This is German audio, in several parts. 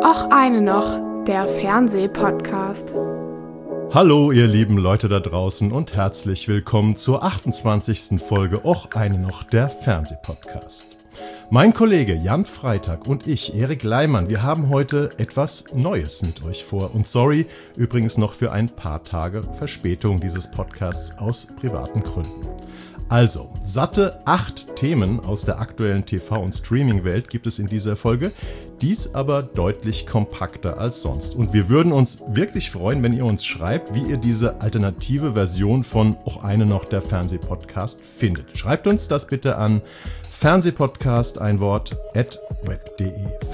Och eine noch, der Fernsehpodcast. Hallo ihr lieben Leute da draußen und herzlich willkommen zur 28. Folge Och eine noch, der Fernsehpodcast. Mein Kollege Jan Freitag und ich, Erik Leimann, wir haben heute etwas Neues mit euch vor. Und sorry übrigens noch für ein paar Tage Verspätung dieses Podcasts aus privaten Gründen. Also, satte 8 Themen aus der aktuellen TV- und Streaming-Welt gibt es in dieser Folge, dies aber deutlich kompakter als sonst. Und wir würden uns wirklich freuen, wenn ihr uns schreibt, wie ihr diese alternative Version von Och eine noch, der Fernsehpodcast findet. Schreibt uns das bitte an Fernsehpodcast, ein Wort, @web.de.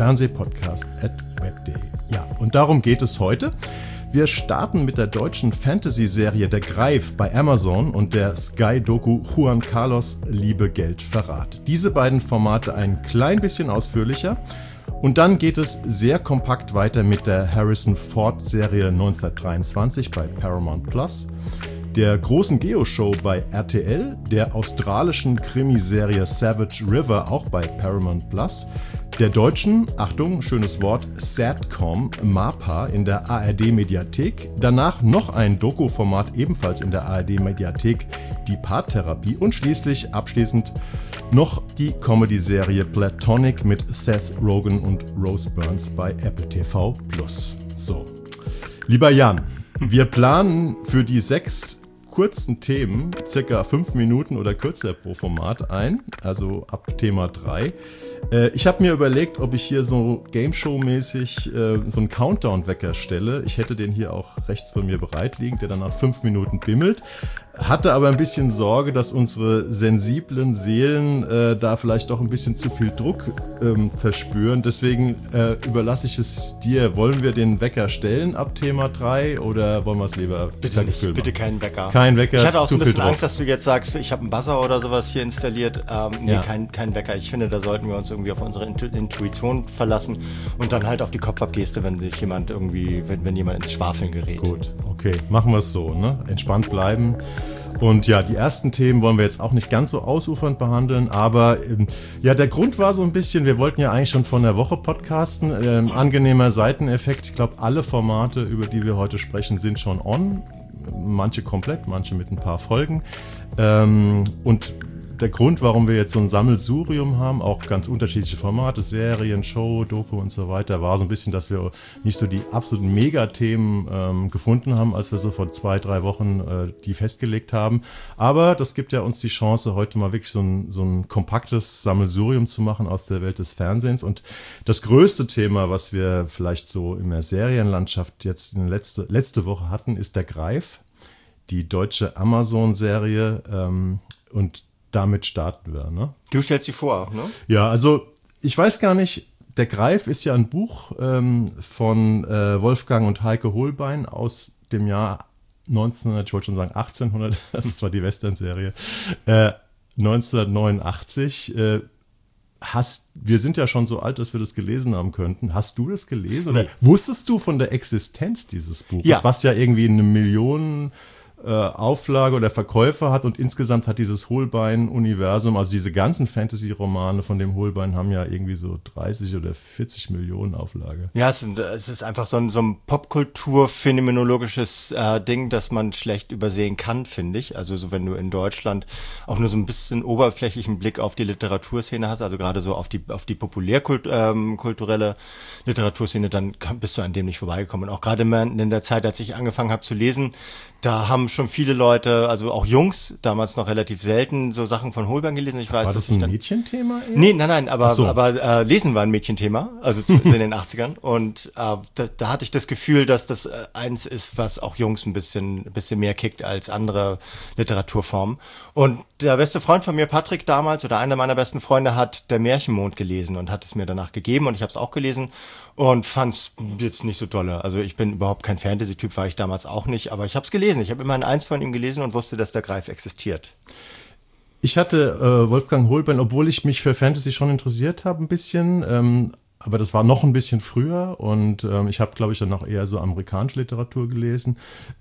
Fernsehpodcast@web.de. Ja, und darum geht es heute. Wir starten mit der deutschen Fantasy-Serie Der Greif bei Amazon und der Sky-Doku Juan Carlos Liebe, Geld, Verrat. Diese beiden Formate ein klein bisschen ausführlicher. Und dann geht es sehr kompakt weiter mit der Harrison-Ford-Serie 1923 bei Paramount Plus, der großen Geo-Show bei RTL, der australischen Krimiserie Savage River auch bei Paramount Plus, der deutschen, Achtung, schönes Wort, Satcom MAPA in der ARD-Mediathek, danach noch ein Doku-Format ebenfalls in der ARD-Mediathek, die Paartherapie und schließlich abschließend noch die Comedy-Serie Platonic mit Seth Rogen und Rose Byrne bei Apple TV+. So, lieber Jan, wir planen für die 6 kurzen Themen circa 5 Minuten oder kürzer pro Format ein, also ab Thema 3. Ich habe mir überlegt, ob ich hier so Game-Show-mäßig so einen Countdown-Wecker stelle. Ich hätte den hier auch rechts von mir bereit liegen, der dann nach 5 Minuten bimmelt. Hatte aber ein bisschen Sorge, dass unsere sensiblen Seelen da vielleicht doch ein bisschen zu viel Druck verspüren. Deswegen überlasse ich es dir. Wollen wir den Wecker stellen ab Thema 3 oder wollen wir es lieber bitte nicht, Gefühl bitte keinen Wecker. Kein Wecker, ich hatte auch zu so ein viel bisschen Druck. Angst, dass du jetzt sagst, ich habe einen Buzzer oder sowas hier installiert. Nee, ja. kein Wecker. Ich finde, da sollten wir uns irgendwie auf unsere Intuition verlassen und dann halt auf die Kopfabgeste, wenn sich jemand irgendwie, wenn jemand ins Schwafeln gerät. Gut, okay, machen wir es so, ne? Entspannt bleiben. Und ja, die ersten Themen wollen wir jetzt auch nicht ganz so ausufernd behandeln, aber ja, der Grund war so ein bisschen, wir wollten ja eigentlich schon vor einer Woche podcasten, angenehmer Seiteneffekt. Ich glaube, alle Formate, über die wir heute sprechen, sind schon on, manche komplett, manche mit ein paar Folgen. Und der Grund, warum wir jetzt so ein Sammelsurium haben, auch ganz unterschiedliche Formate, Serien, Show, Doku und so weiter, war so ein bisschen, dass wir nicht so die absoluten Megathemen gefunden haben, als wir so vor 2-3 Wochen die festgelegt haben. Aber das gibt ja uns die Chance, heute mal wirklich so ein kompaktes Sammelsurium zu machen aus der Welt des Fernsehens. Und das größte Thema, was wir vielleicht so in der Serienlandschaft jetzt in letzte Woche hatten, ist Der Greif, die deutsche Amazon-Serie, und damit starten wir, ne? Du stellst sie vor, ne? Ja, also ich weiß gar nicht, Der Greif ist ja ein Buch von Wolfgang und Heike Holbein aus dem Jahr 1900, ich wollte schon sagen 1800, das ist zwar die Western-Serie, 1989. Wir sind ja schon so alt, dass wir das gelesen haben könnten. Hast du das gelesen? Oder wusstest du von der Existenz dieses Buches, ja, was ja irgendwie 1 Million Auflage oder Verkäufer hat und insgesamt hat dieses Holbein-Universum, also diese ganzen Fantasy-Romane von dem Holbein haben ja irgendwie so 30 oder 40 Millionen Auflage. Ja, es ist einfach so ein Popkultur-phänomenologisches Ding, das man schlecht übersehen kann, finde ich. Also so, wenn du in Deutschland auch nur so ein bisschen oberflächlichen Blick auf die Literaturszene hast, also gerade so auf die populärkulturelle Literaturszene, dann bist du an dem nicht vorbeigekommen. Und auch gerade in der Zeit, als ich angefangen habe zu lesen, da haben schon viele Leute, also auch Jungs, damals noch relativ selten, so Sachen von Holbein gelesen. Ich weiß, war das ein Mädchenthema? Nee, nein, aber Lesen war ein Mädchenthema, also in den 80ern. Und da hatte ich das Gefühl, dass das eins ist, was auch Jungs ein bisschen mehr kickt als andere Literaturformen. Und der beste Freund von mir, Patrick damals, oder einer meiner besten Freunde, hat Der Märchenmond gelesen und hat es mir danach gegeben und ich habe es auch gelesen und fand's jetzt nicht so dolle. Also ich bin überhaupt kein Fantasy-Typ, war ich damals auch nicht, aber ich habe es gelesen. Ich habe immerhin eins von ihm gelesen und wusste, dass Der Greif existiert. Ich hatte Wolfgang Holbein, obwohl ich mich für Fantasy schon interessiert habe ein bisschen, aber das war noch ein bisschen früher und ich habe, glaube ich, dann auch eher so amerikanische Literatur gelesen.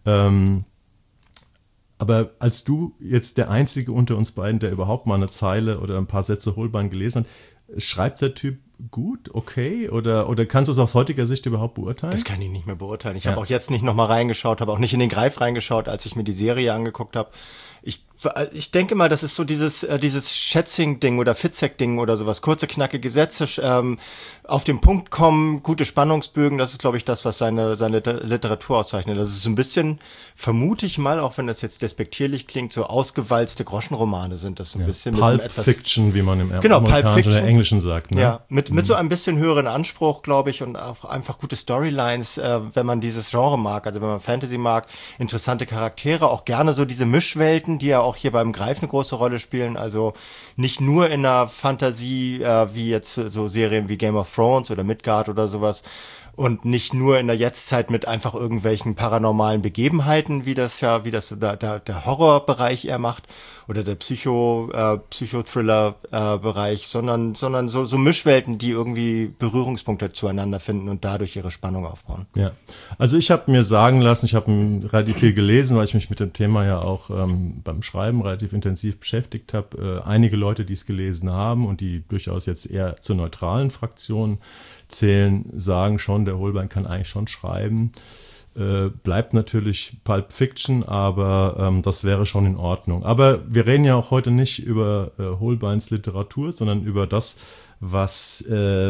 Aber als du jetzt der Einzige unter uns beiden, der überhaupt mal eine Zeile oder ein paar Sätze Holbein gelesen hat, schreibt der Typ gut, okay? Oder kannst du es aus heutiger Sicht überhaupt beurteilen? Das kann ich nicht mehr beurteilen. Ich habe auch jetzt nicht nochmal reingeschaut, habe auch nicht in den Greif reingeschaut, als ich mir die Serie angeguckt habe. Ich denke mal, das ist so dieses Schätzing-Ding oder Fitzek-Ding oder sowas. Kurze, knackige Sätze, auf den Punkt kommen, gute Spannungsbögen. Das ist, glaube ich, das, was seine Literatur auszeichnet. Das ist so ein bisschen, vermute ich mal, auch wenn das jetzt despektierlich klingt, so ausgewalzte Groschenromane sind das so ein bisschen. Pulp Fiction, wie man im Amerikanischen oder Englischen sagt. Ne? Ja, mit so ein bisschen höheren Anspruch, glaube ich, und auch einfach gute Storylines, wenn man dieses Genre mag, also wenn man Fantasy mag, interessante Charaktere, auch gerne so diese Mischwelten, die ja auch hier beim Greif eine große Rolle spielen, also nicht nur in der Fantasie, wie jetzt so Serien wie Game of Thrones oder Midgard oder sowas, und nicht nur in der Jetztzeit mit einfach irgendwelchen paranormalen Begebenheiten, wie das der Horrorbereich eher macht oder der Psychothriller-Bereich, sondern so Mischwelten, die irgendwie Berührungspunkte zueinander finden und dadurch ihre Spannung aufbauen. Ja, also ich habe mir sagen lassen, ich habe relativ viel gelesen, weil ich mich mit dem Thema ja auch beim Schreiben relativ intensiv beschäftigt habe. Einige Leute, die es gelesen haben und die durchaus jetzt eher zur neutralen Fraktion zählen, sagen schon, der Holbein kann eigentlich schon schreiben. Bleibt natürlich Pulp Fiction, aber das wäre schon in Ordnung. Aber wir reden ja auch heute nicht über Holbeins Literatur, sondern über das, was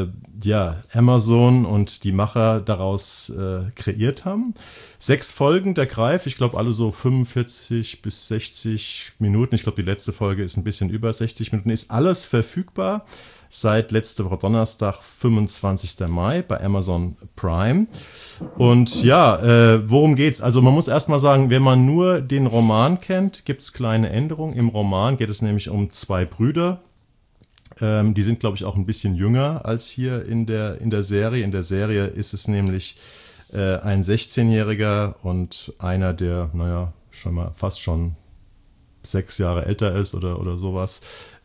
Amazon und die Macher daraus kreiert haben. 6 Folgen der Greif, ich glaube alle so 45 bis 60 Minuten. Ich glaube, die letzte Folge ist ein bisschen über 60 Minuten. Ist alles verfügbar seit letzte Woche Donnerstag, 25. Mai bei Amazon Prime. Und ja, worum geht's? Also man muss erstmal sagen, wenn man nur den Roman kennt, gibt's kleine Änderungen. Im Roman geht es nämlich um 2 Brüder. Die sind, glaube ich, auch ein bisschen jünger als hier in der Serie. In der Serie ist es nämlich ein 16-Jähriger und einer, der, fast schon 6 Jahre älter ist oder sowas,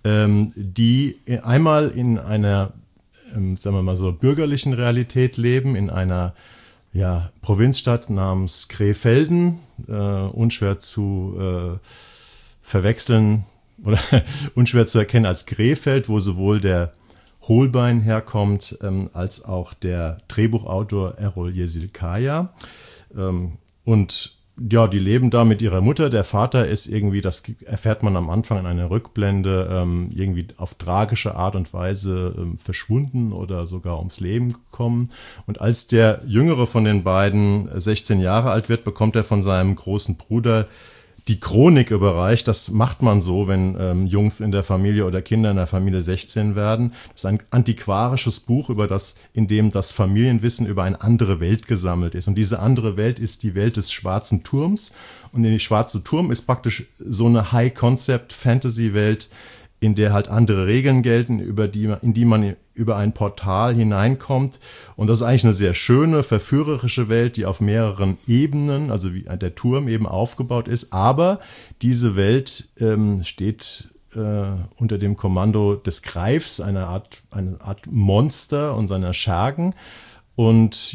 die einmal in einer, sagen wir mal so, bürgerlichen Realität leben, in einer Provinzstadt namens Krefelden, unschwer zu verwechseln oder unschwer zu erkennen als Krefeld, wo sowohl der Holbein herkommt, als auch der Drehbuchautor Errol Yeşilkaya. Und ja, die leben da mit ihrer Mutter. Der Vater ist irgendwie, das erfährt man am Anfang in einer Rückblende, irgendwie auf tragische Art und Weise verschwunden oder sogar ums Leben gekommen. Und als der jüngere von den beiden 16 Jahre alt wird, bekommt er von seinem großen Bruder die Chronik überreicht. Das macht man so, wenn Jungs in der Familie oder Kinder in der Familie 16 werden. Das ist ein antiquarisches Buch, in dem das Familienwissen über eine andere Welt gesammelt ist. Und diese andere Welt ist die Welt des Schwarzen Turms. Und der Schwarze Turm ist praktisch so eine High-Concept-Fantasy-Welt, in der halt andere Regeln gelten, in die man über ein Portal hineinkommt. Und das ist eigentlich eine sehr schöne, verführerische Welt, die auf mehreren Ebenen, also wie der Turm eben aufgebaut ist. Aber diese Welt steht unter dem Kommando des Greifs, eine Art Monster und seiner Schergen. Und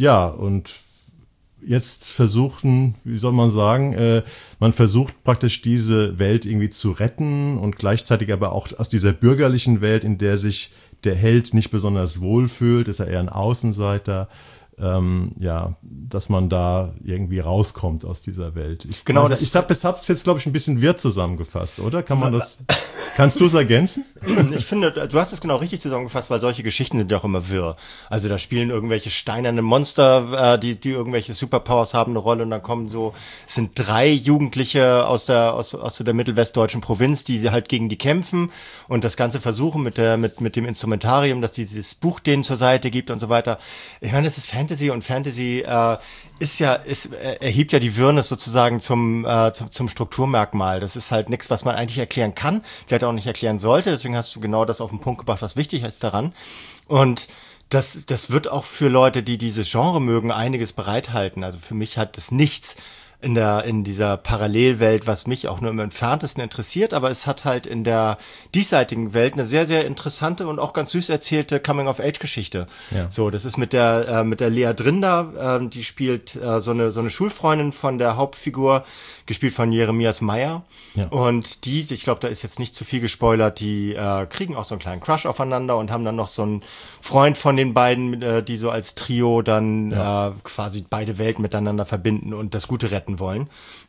jetzt versuchen, wie soll man sagen, man versucht praktisch diese Welt irgendwie zu retten und gleichzeitig aber auch aus dieser bürgerlichen Welt, in der sich der Held nicht besonders wohl fühlt, ist er eher ein Außenseiter, dass man da irgendwie rauskommt aus dieser Welt. Ich habe es jetzt, glaube ich, ein bisschen wirr zusammengefasst, oder? Kannst du es ergänzen? Ich finde, du hast es genau richtig zusammengefasst, weil solche Geschichten sind ja auch immer wirr. Also da spielen irgendwelche steinerne Monster, die irgendwelche Superpowers haben, eine Rolle, und dann es sind 3 Jugendliche aus der mittelwestdeutschen Provinz, die sie halt gegen die kämpfen und das Ganze versuchen mit dem Instrumentarium, dass dieses Buch denen zur Seite gibt und so weiter. Ich meine, es ist Fantasy, und Fantasy erhebt ja die Wirrnis sozusagen zum Strukturmerkmal. Das ist halt nichts, was man eigentlich erklären kann, vielleicht auch nicht erklären sollte. Deswegen hast du genau das auf den Punkt gebracht, was wichtig ist daran. Und das wird auch für Leute, die dieses Genre mögen, einiges bereithalten. Also für mich hat es nichts in dieser Parallelwelt, was mich auch nur im Entferntesten interessiert, aber es hat halt in der diesseitigen Welt eine sehr, sehr interessante und auch ganz süß erzählte Coming-of-Age-Geschichte. Ja. So, das ist mit der Lea Drinda, die spielt so eine Schulfreundin von der Hauptfigur, gespielt von Jeremias Meyer. Ja. Und ich glaube, da ist jetzt nicht zu viel gespoilert, die kriegen auch so einen kleinen Crush aufeinander und haben dann noch so einen Freund von den beiden, die so als Trio dann quasi beide Welten miteinander verbinden und das Gute retten wollen.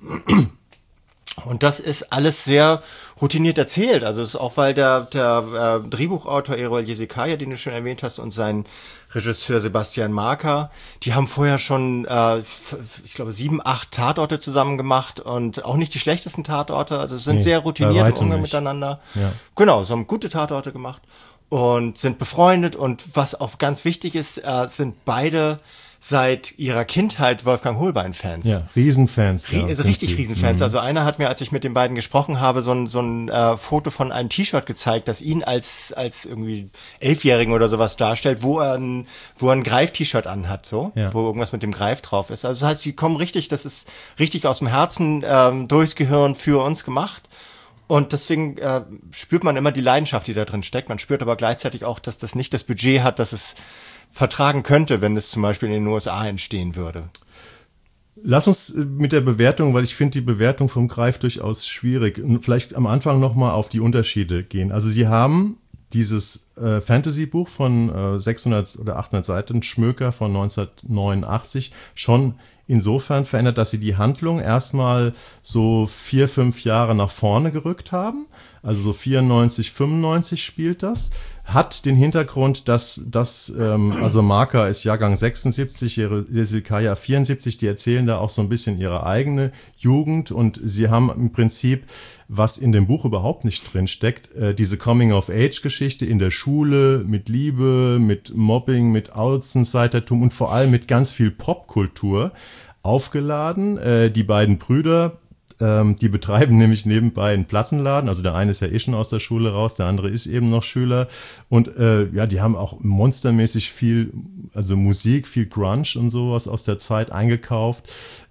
Und das ist alles sehr routiniert erzählt. Also es ist auch, weil der Drehbuchautor Erol Yesikaya, den du schon erwähnt hast, und sein Regisseur Sebastian Marker, die haben vorher schon, ich glaube, 7, 8 Tatorte zusammen gemacht und auch nicht die schlechtesten Tatorte. Also es sind sehr routiniert im Umgang miteinander. Ja. Genau, sie haben gute Tatorte gemacht und sind befreundet. Und was auch ganz wichtig ist, sind beide seit ihrer Kindheit Wolfgang Holbein-Fans. Ja, Riesenfans. Richtig Riesenfans. Also einer hat mir, als ich mit den beiden gesprochen habe, so ein Foto von einem T-Shirt gezeigt, das ihn als irgendwie 11-Jährigen oder sowas darstellt, wo er ein Greif-T-Shirt anhat, so, wo irgendwas mit dem Greif drauf ist. Also das heißt, sie kommen richtig, das ist richtig aus dem Herzen durchs Gehirn für uns gemacht. Und deswegen spürt man immer die Leidenschaft, die da drin steckt. Man spürt aber gleichzeitig auch, dass das nicht das Budget hat, dass es vertragen könnte, wenn es zum Beispiel in den USA entstehen würde. Lass uns mit der Bewertung, weil ich finde die Bewertung vom Greif durchaus schwierig, vielleicht am Anfang nochmal auf die Unterschiede gehen. Also Sie haben dieses Fantasy-Buch von 600 oder 800 Seiten, Schmöker von 1989, schon insofern verändert, dass Sie die Handlung erstmal so 4, 5 Jahre nach vorne gerückt haben. Also so 94, 95 spielt das. Hat den Hintergrund, dass also Marker ist Jahrgang 76, Yesikaya 74, die erzählen da auch so ein bisschen ihre eigene Jugend und sie haben im Prinzip, was in dem Buch überhaupt nicht drin steckt, diese Coming-of-Age-Geschichte in der Schule mit Liebe, mit Mobbing, mit Außenseitertum und vor allem mit ganz viel Popkultur aufgeladen. Die beiden Brüder, die betreiben nämlich nebenbei einen Plattenladen, also der eine ist ja schon aus der Schule raus, der andere ist eben noch Schüler und die haben auch monstermäßig viel, also Musik, viel Grunge und sowas aus der Zeit eingekauft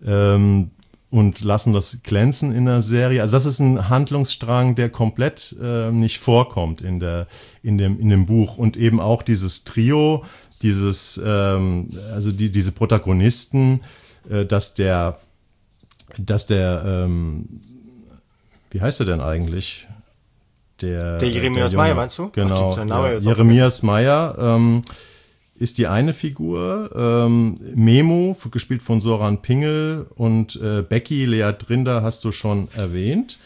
und lassen das glänzen in der Serie. Also das ist ein Handlungsstrang, der komplett nicht vorkommt in dem Buch und eben auch dieses Trio, diese Protagonisten, dass der wie heißt er denn eigentlich? Der Jeremias Meyer, meinst du? Genau, Jeremias Meyer ist die eine Figur. Memo, gespielt von Soran Pingel und Becky, Lea Drinda hast du schon erwähnt.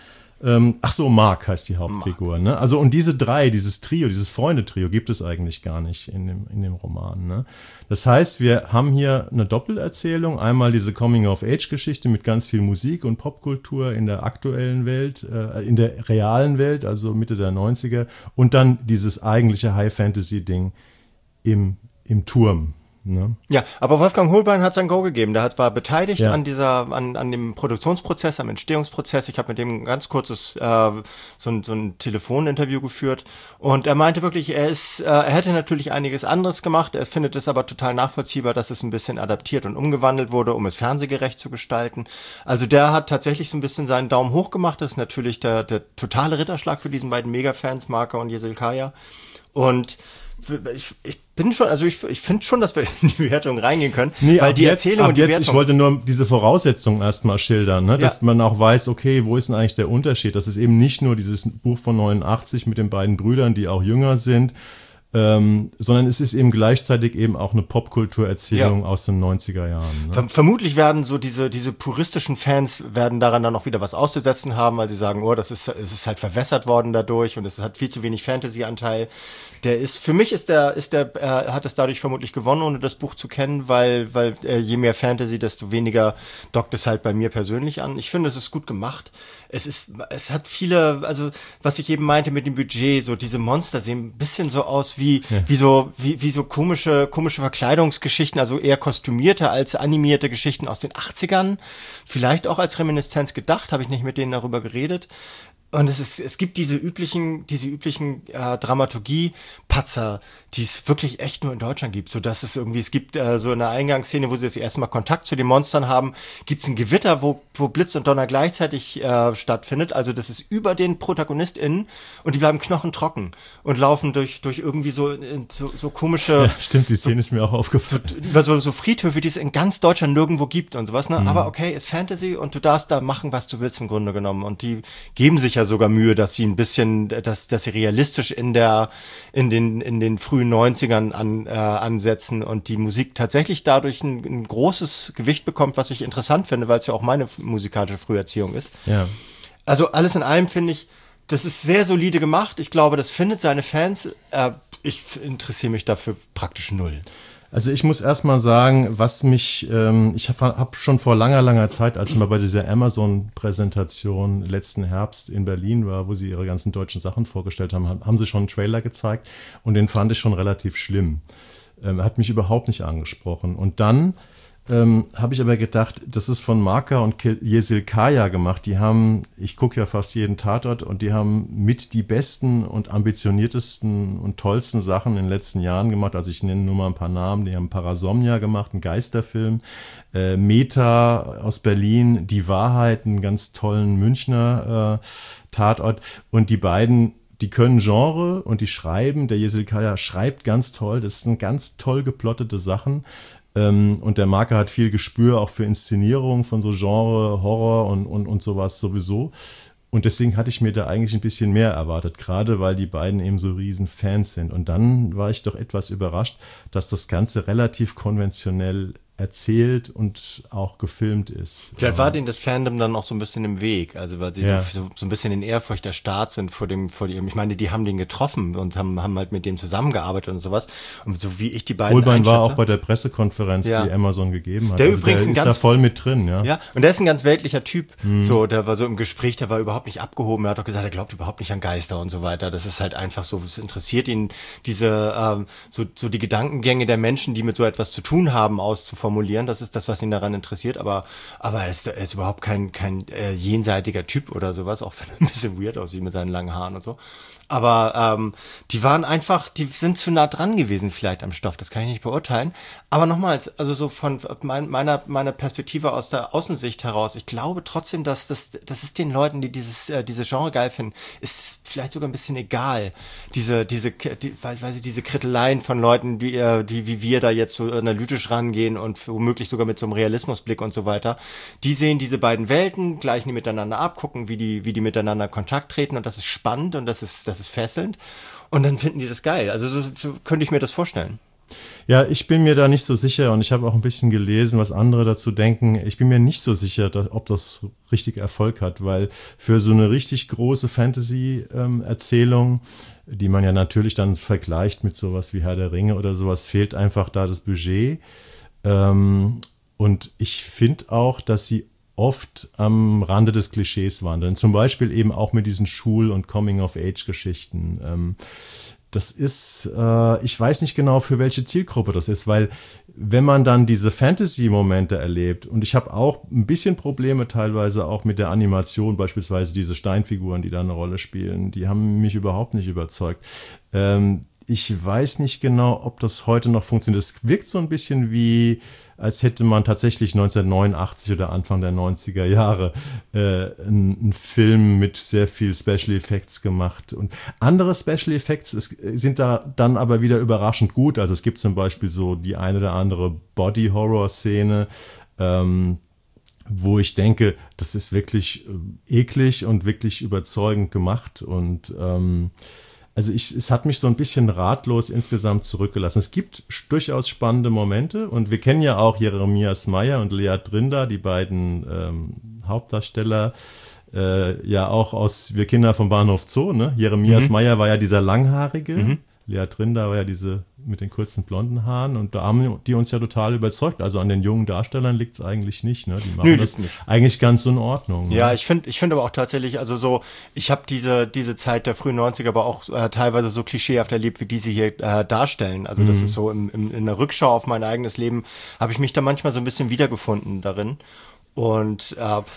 Mark heißt die Hauptfigur. Ne? Also und diese drei, dieses Trio, dieses Freunde-Trio gibt es eigentlich gar nicht in dem Roman. Ne? Das heißt, wir haben hier eine Doppelerzählung. Einmal diese Coming-of-Age-Geschichte mit ganz viel Musik und Popkultur in der aktuellen Welt, in der realen Welt, also Mitte der 90er. Und dann dieses eigentliche High-Fantasy-Ding im Turm. Ne? Ja, aber Wolfgang Holbein hat sein Go gegeben. Der war beteiligt an dem Produktionsprozess, am Entstehungsprozess. Ich habe mit dem ein ganz kurzes so ein Telefoninterview geführt und er meinte wirklich, er hätte natürlich einiges anderes gemacht. Er findet es aber total nachvollziehbar, dass es ein bisschen adaptiert und umgewandelt wurde, um es fernsehgerecht zu gestalten. Also der hat tatsächlich so ein bisschen seinen Daumen hoch gemacht. Das ist natürlich der totale Ritterschlag für diesen beiden Megafans, Marker und Yesikaya. Und ich finde schon, dass wir in die Wertung reingehen können, weil die Erzählung und die Wertung... Ich wollte nur diese Voraussetzungen erstmal schildern, ne? Dass man auch weiß, okay, wo ist denn eigentlich der Unterschied? Das ist eben nicht nur dieses Buch von 89 mit den beiden Brüdern, die auch jünger sind, sondern es ist eben gleichzeitig eben auch eine Popkulturerzählung aus den 90er Jahren. Ne? Vermutlich werden so diese puristischen Fans werden daran dann noch wieder was auszusetzen haben, weil sie sagen, es ist halt verwässert worden dadurch und es hat viel zu wenig Fantasy-Anteil. Für mich hat es dadurch vermutlich gewonnen, ohne das Buch zu kennen, weil je mehr Fantasy, desto weniger dockt es halt bei mir persönlich an. Ich finde, es ist gut gemacht. Es hat viele, also was ich eben meinte mit dem Budget, so diese Monster sehen ein bisschen so aus wie so komische Verkleidungsgeschichten, also eher kostümierte als animierte Geschichten aus den 80ern. Vielleicht auch als Reminiszenz gedacht, habe ich nicht mit denen darüber geredet. Und es gibt diese üblichen Dramaturgie-Patzer, die es wirklich echt nur in Deutschland gibt, so dass es gibt so eine Eingangsszene, wo sie das erste Mal Kontakt zu den Monstern haben, gibt es ein Gewitter, wo Blitz und Donner gleichzeitig stattfindet, also das ist über den ProtagonistInnen und die bleiben knochentrocken und laufen durch irgendwie so komische... Ja, stimmt, die Szene ist mir auch aufgefallen. Über so Friedhöfe, die es in ganz Deutschland nirgendwo gibt und sowas, ne? Aber okay, ist Fantasy und du darfst da machen, was du willst im Grunde genommen und die geben sich ja sogar Mühe, dass sie ein bisschen, dass sie realistisch in den frühen 90ern ansetzen und die Musik tatsächlich dadurch ein großes Gewicht bekommt, was ich interessant finde, weil es ja auch meine musikalische Früherziehung ist. Ja. Also alles in allem finde ich, das ist sehr solide gemacht. Ich glaube, das findet seine Fans. Ich interessiere mich dafür praktisch null. Also ich muss erst mal sagen, ich habe schon vor langer Zeit, als ich mal bei dieser Amazon-Präsentation letzten Herbst in Berlin war, wo sie ihre ganzen deutschen Sachen vorgestellt haben, haben sie schon einen Trailer gezeigt und den fand ich schon relativ schlimm. Hat mich überhaupt nicht angesprochen. Und dann habe ich aber gedacht, das ist von Marka und Jesil Kaya gemacht. Ich gucke ja fast jeden Tatort und die haben mit die besten und ambitioniertesten und tollsten Sachen in den letzten Jahren gemacht. Also ich nenne nur mal ein paar Namen. Die haben Parasomnia gemacht, einen Geisterfilm. Meta aus Berlin, Die Wahrheit, einen ganz tollen Münchner Tatort. Und die beiden, die können Genre und die schreiben. Der Jesil Kaya schreibt ganz toll. Das sind ganz toll geplottete Sachen. Und der Marker hat viel Gespür auch für Inszenierung von so Genre, Horror und sowas sowieso. Und deswegen hatte ich mir da eigentlich ein bisschen mehr erwartet, gerade weil die beiden eben so riesen Fans sind. Und dann war ich doch etwas überrascht, dass das Ganze relativ konventionell erzählt und auch gefilmt ist. Vielleicht war denen das Fandom dann auch so ein bisschen im Weg, also weil sie so ein bisschen in Ehrfurcht erstarrt sind vor dem, ich meine, die haben den getroffen und haben halt mit dem zusammengearbeitet und sowas. Und so wie ich die beiden Holbein war auch bei der Pressekonferenz, die Amazon gegeben hat. Der übrigens ist da voll mit drin, ja. Ja, und der ist ein ganz weltlicher Typ. So, der war so im Gespräch, der war überhaupt nicht abgehoben. Er hat auch gesagt, er glaubt überhaupt nicht an Geister und so weiter. Das ist halt einfach so, es interessiert ihn, diese, so die Gedankengänge der Menschen, die mit so etwas zu tun haben, auszuformulieren. Das ist das, was ihn daran interessiert, aber er ist überhaupt kein jenseitiger Typ oder sowas, auch wenn er ein bisschen weird aussieht mit seinen langen Haaren und so. Aber die sind zu nah dran gewesen vielleicht am Stoff, das kann ich nicht beurteilen. Aber nochmals, also so von meiner Perspektive aus der Außensicht heraus, ich glaube trotzdem, dass das ist den Leuten, die diese Genre geil finden, ist vielleicht sogar ein bisschen egal. Diese Kritteleien von Leuten, die wie wir da jetzt so analytisch rangehen und womöglich sogar mit so einem Realismusblick und so weiter, die sehen diese beiden Welten, gleichen die miteinander ab, gucken, wie die miteinander in Kontakt treten und das ist spannend und das ist fesselnd und dann finden die das geil. Also so könnte ich mir das vorstellen. Ja, ich bin mir da nicht so sicher und ich habe auch ein bisschen gelesen, was andere dazu denken. Ich bin mir nicht so sicher, ob das richtig Erfolg hat, weil für so eine richtig große Fantasy-Erzählung, die man ja natürlich dann vergleicht mit sowas wie Herr der Ringe oder sowas, fehlt einfach da das Budget. Und ich finde auch, dass sie oft am Rande des Klischees wandeln. Zum Beispiel eben auch mit diesen Schul- und Coming-of-Age-Geschichten. Das ist, ich weiß nicht genau, für welche Zielgruppe das ist, weil wenn man dann diese Fantasy-Momente erlebt, und ich habe auch ein bisschen Probleme teilweise auch mit der Animation, beispielsweise diese Steinfiguren, die da eine Rolle spielen, die haben mich überhaupt nicht überzeugt. Ich weiß nicht genau, ob das heute noch funktioniert. Es wirkt so ein bisschen wie, als hätte man tatsächlich 1989 oder Anfang der 90er Jahre einen Film mit sehr viel Special Effects gemacht. Und andere Special Effects sind da dann aber wieder überraschend gut. Also es gibt zum Beispiel so die eine oder andere Body-Horror-Szene, wo ich denke, das ist wirklich eklig und wirklich überzeugend gemacht und also es hat mich so ein bisschen ratlos insgesamt zurückgelassen. Es gibt durchaus spannende Momente und wir kennen ja auch Jeremias Meyer und Lea Drinda, die beiden Hauptdarsteller, ja auch aus Wir Kinder vom Bahnhof Zoo. Ne? Jeremias Meyer war ja dieser Langhaarige, Lea Drinda war ja diese mit den kurzen blonden Haaren und da haben die uns ja total überzeugt. Also an den jungen Darstellern liegt es eigentlich nicht. Ne? Die machen das nicht. Eigentlich ganz in Ordnung. Ja, ne? Ich finde aber auch tatsächlich, also so, ich habe diese Zeit der frühen 90er aber auch teilweise so klischeehaft erlebt, wie die sie hier darstellen. Also das ist so in der Rückschau auf mein eigenes Leben, habe ich mich da manchmal so ein bisschen wiedergefunden darin. Und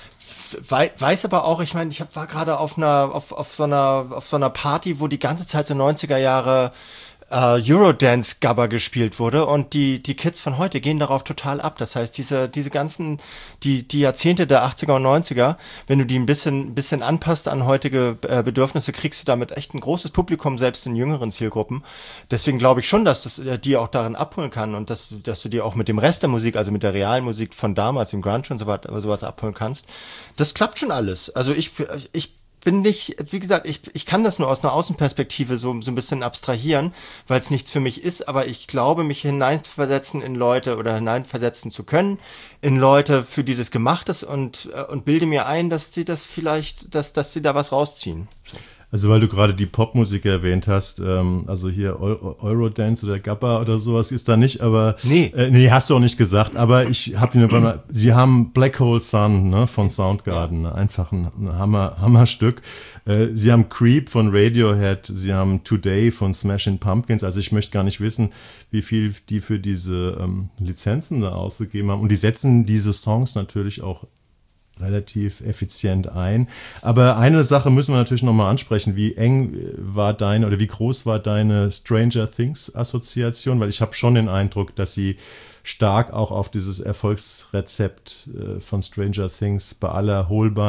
weiß aber auch, ich meine, war gerade auf so einer Party, wo die ganze Zeit so 90er Jahre Eurodance-Gabber gespielt wurde und die Kids von heute gehen darauf total ab. Das heißt, diese ganzen, die Jahrzehnte der 80er und 90er, wenn du die ein bisschen anpasst an heutige Bedürfnisse, kriegst du damit echt ein großes Publikum, selbst in jüngeren Zielgruppen. Deswegen glaube ich schon, dass das die auch darin abholen kann und dass du die auch mit dem Rest der Musik, also mit der realen Musik von damals, im Grunge und sowas abholen kannst. Das klappt schon alles. Also ich bin nicht, wie gesagt, ich kann das nur aus einer Außenperspektive so ein bisschen abstrahieren, weil es nichts für mich ist, aber ich glaube, mich hineinversetzen in Leute oder hineinversetzen zu können in Leute, für die das gemacht ist und bilde mir ein, dass sie das vielleicht, dass sie da was rausziehen. So. Also weil du gerade die Popmusik erwähnt hast, also hier Eurodance oder Gabba oder sowas ist da nicht, aber nee, hast du auch nicht gesagt, aber ich habe sie haben Black Hole Sun, ne, von Soundgarden, einfach ein Hammerstück. Sie haben Creep von Radiohead, sie haben Today von Smashing Pumpkins, also ich möchte gar nicht wissen, wie viel die für diese Lizenzen da ausgegeben haben und die setzen diese Songs natürlich auch relativ effizient ein. Aber eine Sache müssen wir natürlich nochmal ansprechen. Wie eng war wie groß war deine Stranger Things Assoziation? Weil ich habe schon den Eindruck, dass sie stark auch auf dieses Erfolgsrezept von Stranger Things bei allem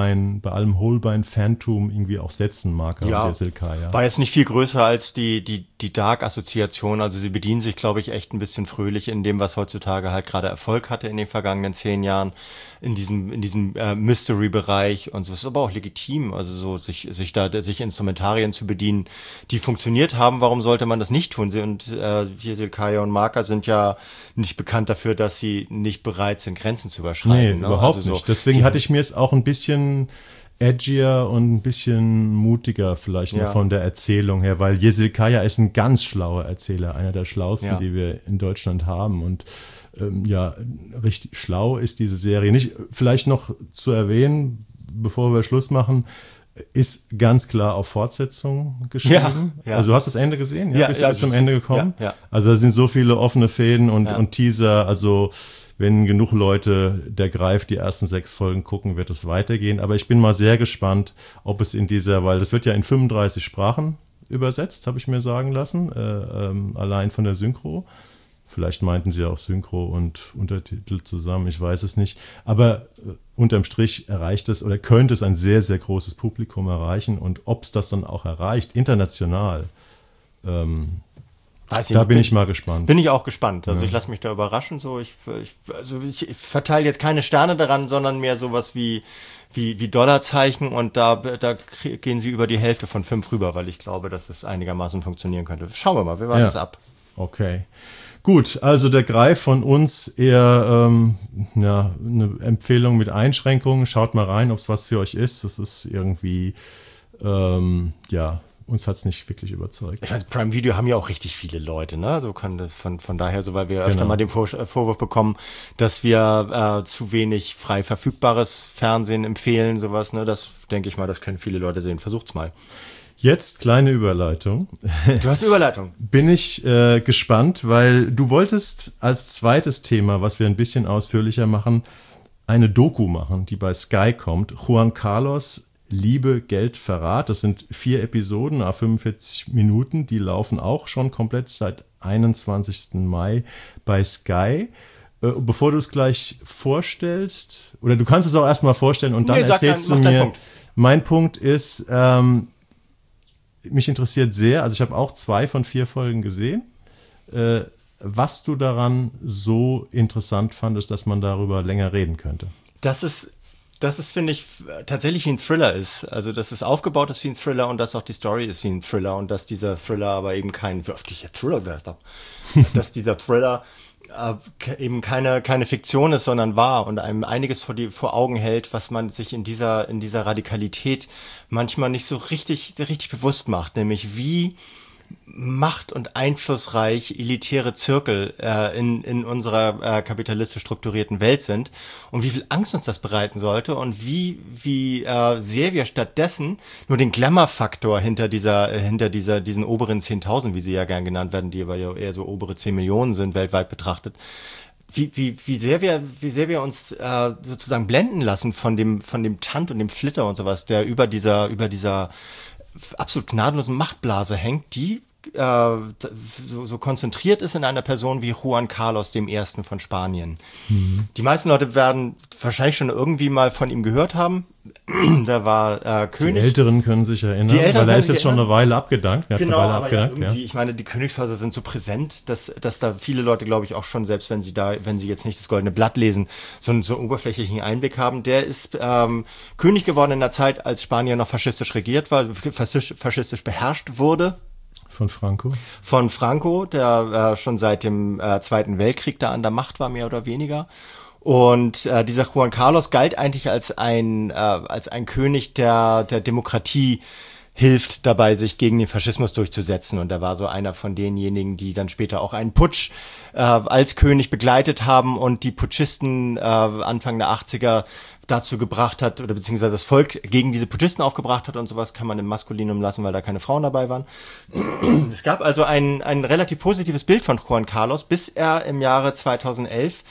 Holbein-Phantom irgendwie auch setzen mag. Ja, war jetzt nicht viel größer als die Dark-Assoziation. Also sie bedienen sich, glaube ich, echt ein bisschen fröhlich in dem, was heutzutage halt gerade Erfolg hatte in den vergangenen 10 Jahren, in diesem Mystery-Bereich und so. Es ist aber auch legitim, also so sich Instrumentarien zu bedienen, die funktioniert haben. Warum sollte man das nicht tun? Jesil, Kaya und Marker sind ja nicht bekannt dafür, dass sie nicht bereit sind, Grenzen zu überschreiten. Nee, überhaupt nicht. Deswegen hatte ich mir es auch ein bisschen edgier und ein bisschen mutiger vielleicht noch von der Erzählung her, weil Jesil Kaya ist ein ganz schlauer Erzähler, einer der schlauesten, die wir in Deutschland haben und richtig schlau ist diese Serie. Nicht, vielleicht noch zu erwähnen, bevor wir Schluss machen, ist ganz klar auf Fortsetzung geschrieben. Ja. Also du hast das Ende gesehen? Ja, bist du zum Ende gekommen? Ja. Also da sind so viele offene Fäden und Teaser, also wenn genug Leute der Greif die ersten 6 Folgen gucken, wird es weitergehen. Aber ich bin mal sehr gespannt, ob es weil das wird ja in 35 Sprachen übersetzt, habe ich mir sagen lassen, allein von der Synchro. Vielleicht meinten sie auch Synchro und Untertitel zusammen, ich weiß es nicht. Aber unterm Strich erreicht es oder könnte es ein sehr, sehr großes Publikum erreichen. Und ob es das dann auch erreicht, international, bin ich mal gespannt. Bin ich auch gespannt. Also ich lasse mich da überraschen. So, ich verteile jetzt keine Sterne daran, sondern mehr sowas wie Dollarzeichen und da gehen sie über die Hälfte von 5 rüber, weil ich glaube, dass es einigermaßen funktionieren könnte. Schauen wir mal, wir warten es ab. Okay. Gut, also der Greif von uns eher eine Empfehlung mit Einschränkungen. Schaut mal rein, ob es was für euch ist. Das ist irgendwie, uns hat es nicht wirklich überzeugt. Ich meine, Prime Video haben ja auch richtig viele Leute, ne? So kann das von daher, so weil wir öfter mal den Vorwurf bekommen, dass wir zu wenig frei verfügbares Fernsehen empfehlen, sowas, ne? Das denke ich mal, das können viele Leute sehen. Versucht's mal. Jetzt kleine Überleitung. Du hast eine Überleitung. Bin ich gespannt, weil du wolltest als zweites Thema, was wir ein bisschen ausführlicher machen, eine Doku machen, die bei Sky kommt. Juan Carlos, Liebe, Geld, Verrat. Das sind 4 Episoden, 45 Minuten. Die laufen auch schon komplett seit 21. Mai bei Sky. Bevor du es gleich vorstellst, oder du kannst es auch erstmal vorstellen und dann erzählst du mir. Mein Punkt ist, mich interessiert sehr, also ich habe auch 2 von 4 Folgen gesehen, was du daran so interessant fandest, dass man darüber länger reden könnte. Das ist, finde ich, tatsächlich wie ein Thriller ist. Also, dass es aufgebaut ist wie ein Thriller und dass auch die Story ist wie ein Thriller und dass dieser Thriller aber eben dass dieser Thriller eben keine Fiktion ist, sondern wahr und einem einiges vor Augen hält, was man sich in dieser Radikalität manchmal nicht so richtig bewusst macht, nämlich wie macht- und einflussreich elitäre Zirkel in unserer kapitalistisch strukturierten Welt sind und wie viel Angst uns das bereiten sollte und wie sehr wir stattdessen nur den Glamour-Faktor hinter diesen oberen 10.000, wie sie ja gern genannt werden, die aber ja eher so obere 10 Millionen sind, weltweit betrachtet, wie sehr wir uns sozusagen blenden lassen von dem Tant und dem Flitter und sowas, der über dieser absolut gnadenlosen Machtblase hängt, die so konzentriert ist in einer Person wie Juan Carlos I. von Spanien. Mhm. Die meisten Leute werden wahrscheinlich schon irgendwie mal von ihm gehört haben. Der war König. Die Älteren können sich erinnern, weil er ist jetzt schon eine Weile abgedankt. Genau, aber irgendwie, ich meine, die Königshäuser sind so präsent, dass da viele Leute, glaube ich, auch schon, selbst wenn sie jetzt nicht das Goldene Blatt lesen, so einen oberflächlichen Einblick haben. Der ist König geworden in der Zeit, als Spanien noch faschistisch regiert war, faschistisch beherrscht wurde. Von Franco, der schon seit dem Zweiten Weltkrieg da an der Macht war, mehr oder weniger. Und dieser Juan Carlos galt eigentlich als ein König, der Demokratie hilft dabei, sich gegen den Faschismus durchzusetzen. Und er war so einer von denjenigen, die dann später auch einen Putsch als König begleitet haben und die Putschisten Anfang der 80er dazu gebracht hat, oder beziehungsweise das Volk gegen diese Putschisten aufgebracht hat und sowas, kann man im Maskulinum lassen, weil da keine Frauen dabei waren. Es gab also ein relativ positives Bild von Juan Carlos, bis er im Jahre 2011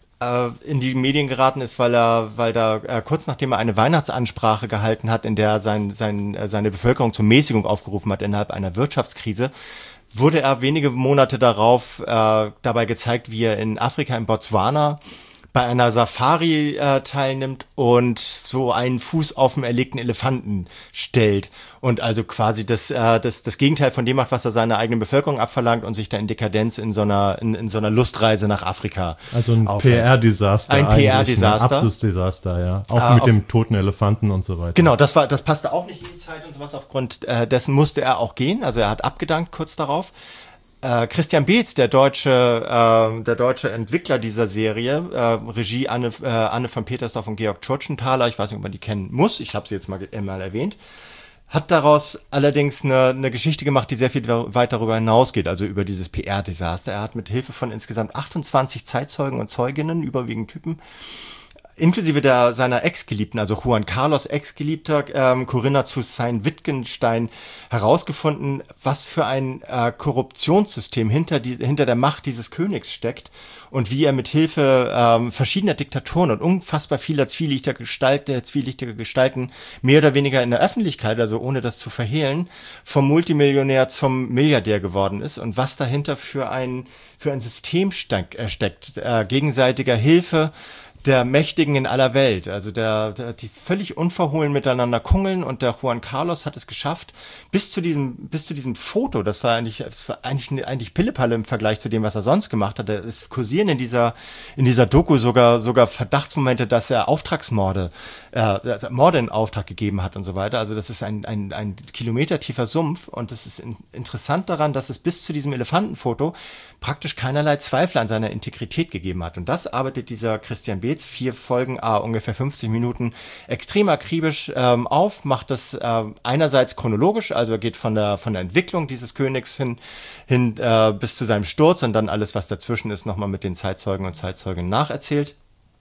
in die Medien geraten ist, weil er kurz nachdem er eine Weihnachtsansprache gehalten hat, in der er seine Bevölkerung zur Mäßigung aufgerufen hat innerhalb einer Wirtschaftskrise, wurde er wenige Monate darauf dabei gezeigt, wie er in Afrika, in Botswana, bei einer Safari teilnimmt und so einen Fuß auf dem erlegten Elefanten stellt und also quasi das Gegenteil von dem macht, was er seiner eigenen Bevölkerung abverlangt und sich da in Dekadenz in so einer Lustreise nach Afrika. Also ein PR-Desaster. Ein PR-Desaster. Ein absolutes Desaster, ja. Auch mit dem toten Elefanten und so weiter. Genau, das passte auch nicht in die Zeit und sowas. Aufgrund dessen musste er auch gehen. Also er hat abgedankt kurz darauf. Christian Beetz, der deutsche Entwickler dieser Serie, Regie Anne von Petersdorf und Georg Tschurtschenthaler, ich weiß nicht, ob man die kennen muss, ich habe sie jetzt mal erwähnt, hat daraus allerdings eine Geschichte gemacht, die sehr viel weit darüber hinausgeht, also über dieses PR-Desaster. Er hat mit Hilfe von insgesamt 28 Zeitzeugen und Zeuginnen, überwiegend Typen, inklusive seiner Ex-Geliebten, also Juan Carlos Ex-Geliebter, Corinna zu Sein-Wittgenstein, herausgefunden, was für ein Korruptionssystem hinter der Macht dieses Königs steckt und wie er mit Hilfe verschiedener Diktatoren und unfassbar vieler zwielichtiger Gestalten mehr oder weniger in der Öffentlichkeit, also ohne das zu verhehlen, vom Multimillionär zum Milliardär geworden ist und was dahinter für ein System steckt, gegenseitiger Hilfe der Mächtigen in aller Welt, also die völlig unverhohlen miteinander kungeln, und der Juan Carlos hat es geschafft, bis zu diesem Foto, das war eigentlich Pillepalle im Vergleich zu dem, was er sonst gemacht hat. Es kursieren in dieser Doku sogar Verdachtsmomente, dass er Morde in Auftrag gegeben hat und so weiter. Also das ist ein kilometertiefer Sumpf, und es ist interessant daran, dass es bis zu diesem Elefantenfoto praktisch keinerlei Zweifel an seiner Integrität gegeben hat. Und das arbeitet dieser Christian Beetz 4 Folgen, ungefähr 50 Minuten, extrem akribisch auf, macht das einerseits chronologisch, also er geht von der Entwicklung dieses Königs hin bis zu seinem Sturz, und dann alles, was dazwischen ist, nochmal mit den Zeitzeugen und Zeitzeuginnen nacherzählt.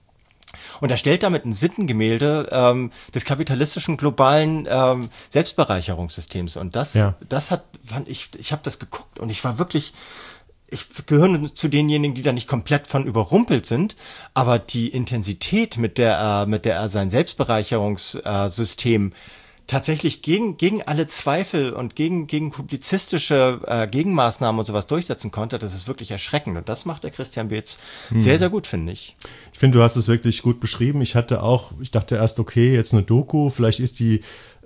Und er stellt damit ein Sittengemälde des kapitalistischen globalen Selbstbereicherungssystems. Und ich habe das geguckt und ich gehöre zu denjenigen, die da nicht komplett von überrumpelt sind, aber die Intensität, mit der er sein Selbstbereicherungssystem tatsächlich gegen alle Zweifel und gegen publizistische Gegenmaßnahmen und sowas durchsetzen konnte, das ist wirklich erschreckend. Und das macht der Christian Beetz sehr, sehr gut, finde ich. Ich finde, du hast es wirklich gut beschrieben. Ich dachte erst, okay, jetzt eine Doku, vielleicht ist die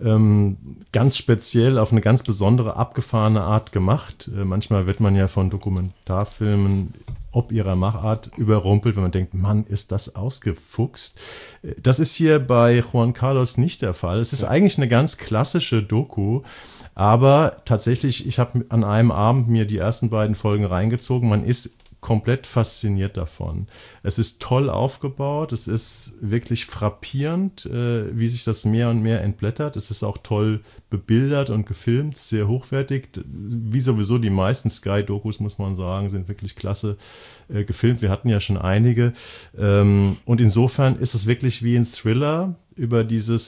ganz speziell auf eine ganz besondere, abgefahrene Art gemacht. Manchmal wird man ja von Dokumentarfilmen ob ihrer Machart überrumpelt, wenn man denkt, Mann, ist das ausgefuchst. Das ist hier bei Juan Carlos nicht der Fall. Es ist eigentlich eine ganz klassische Doku, aber tatsächlich, ich habe an einem Abend mir die ersten beiden Folgen reingezogen. Man ist komplett fasziniert davon. Es ist toll aufgebaut, es ist wirklich frappierend, wie sich das mehr und mehr entblättert. Es ist auch toll bebildert und gefilmt, sehr hochwertig. Wie sowieso die meisten Sky-Dokus, muss man sagen, sind wirklich klasse gefilmt. Wir hatten ja schon einige. Und insofern ist es wirklich wie ein Thriller über dieses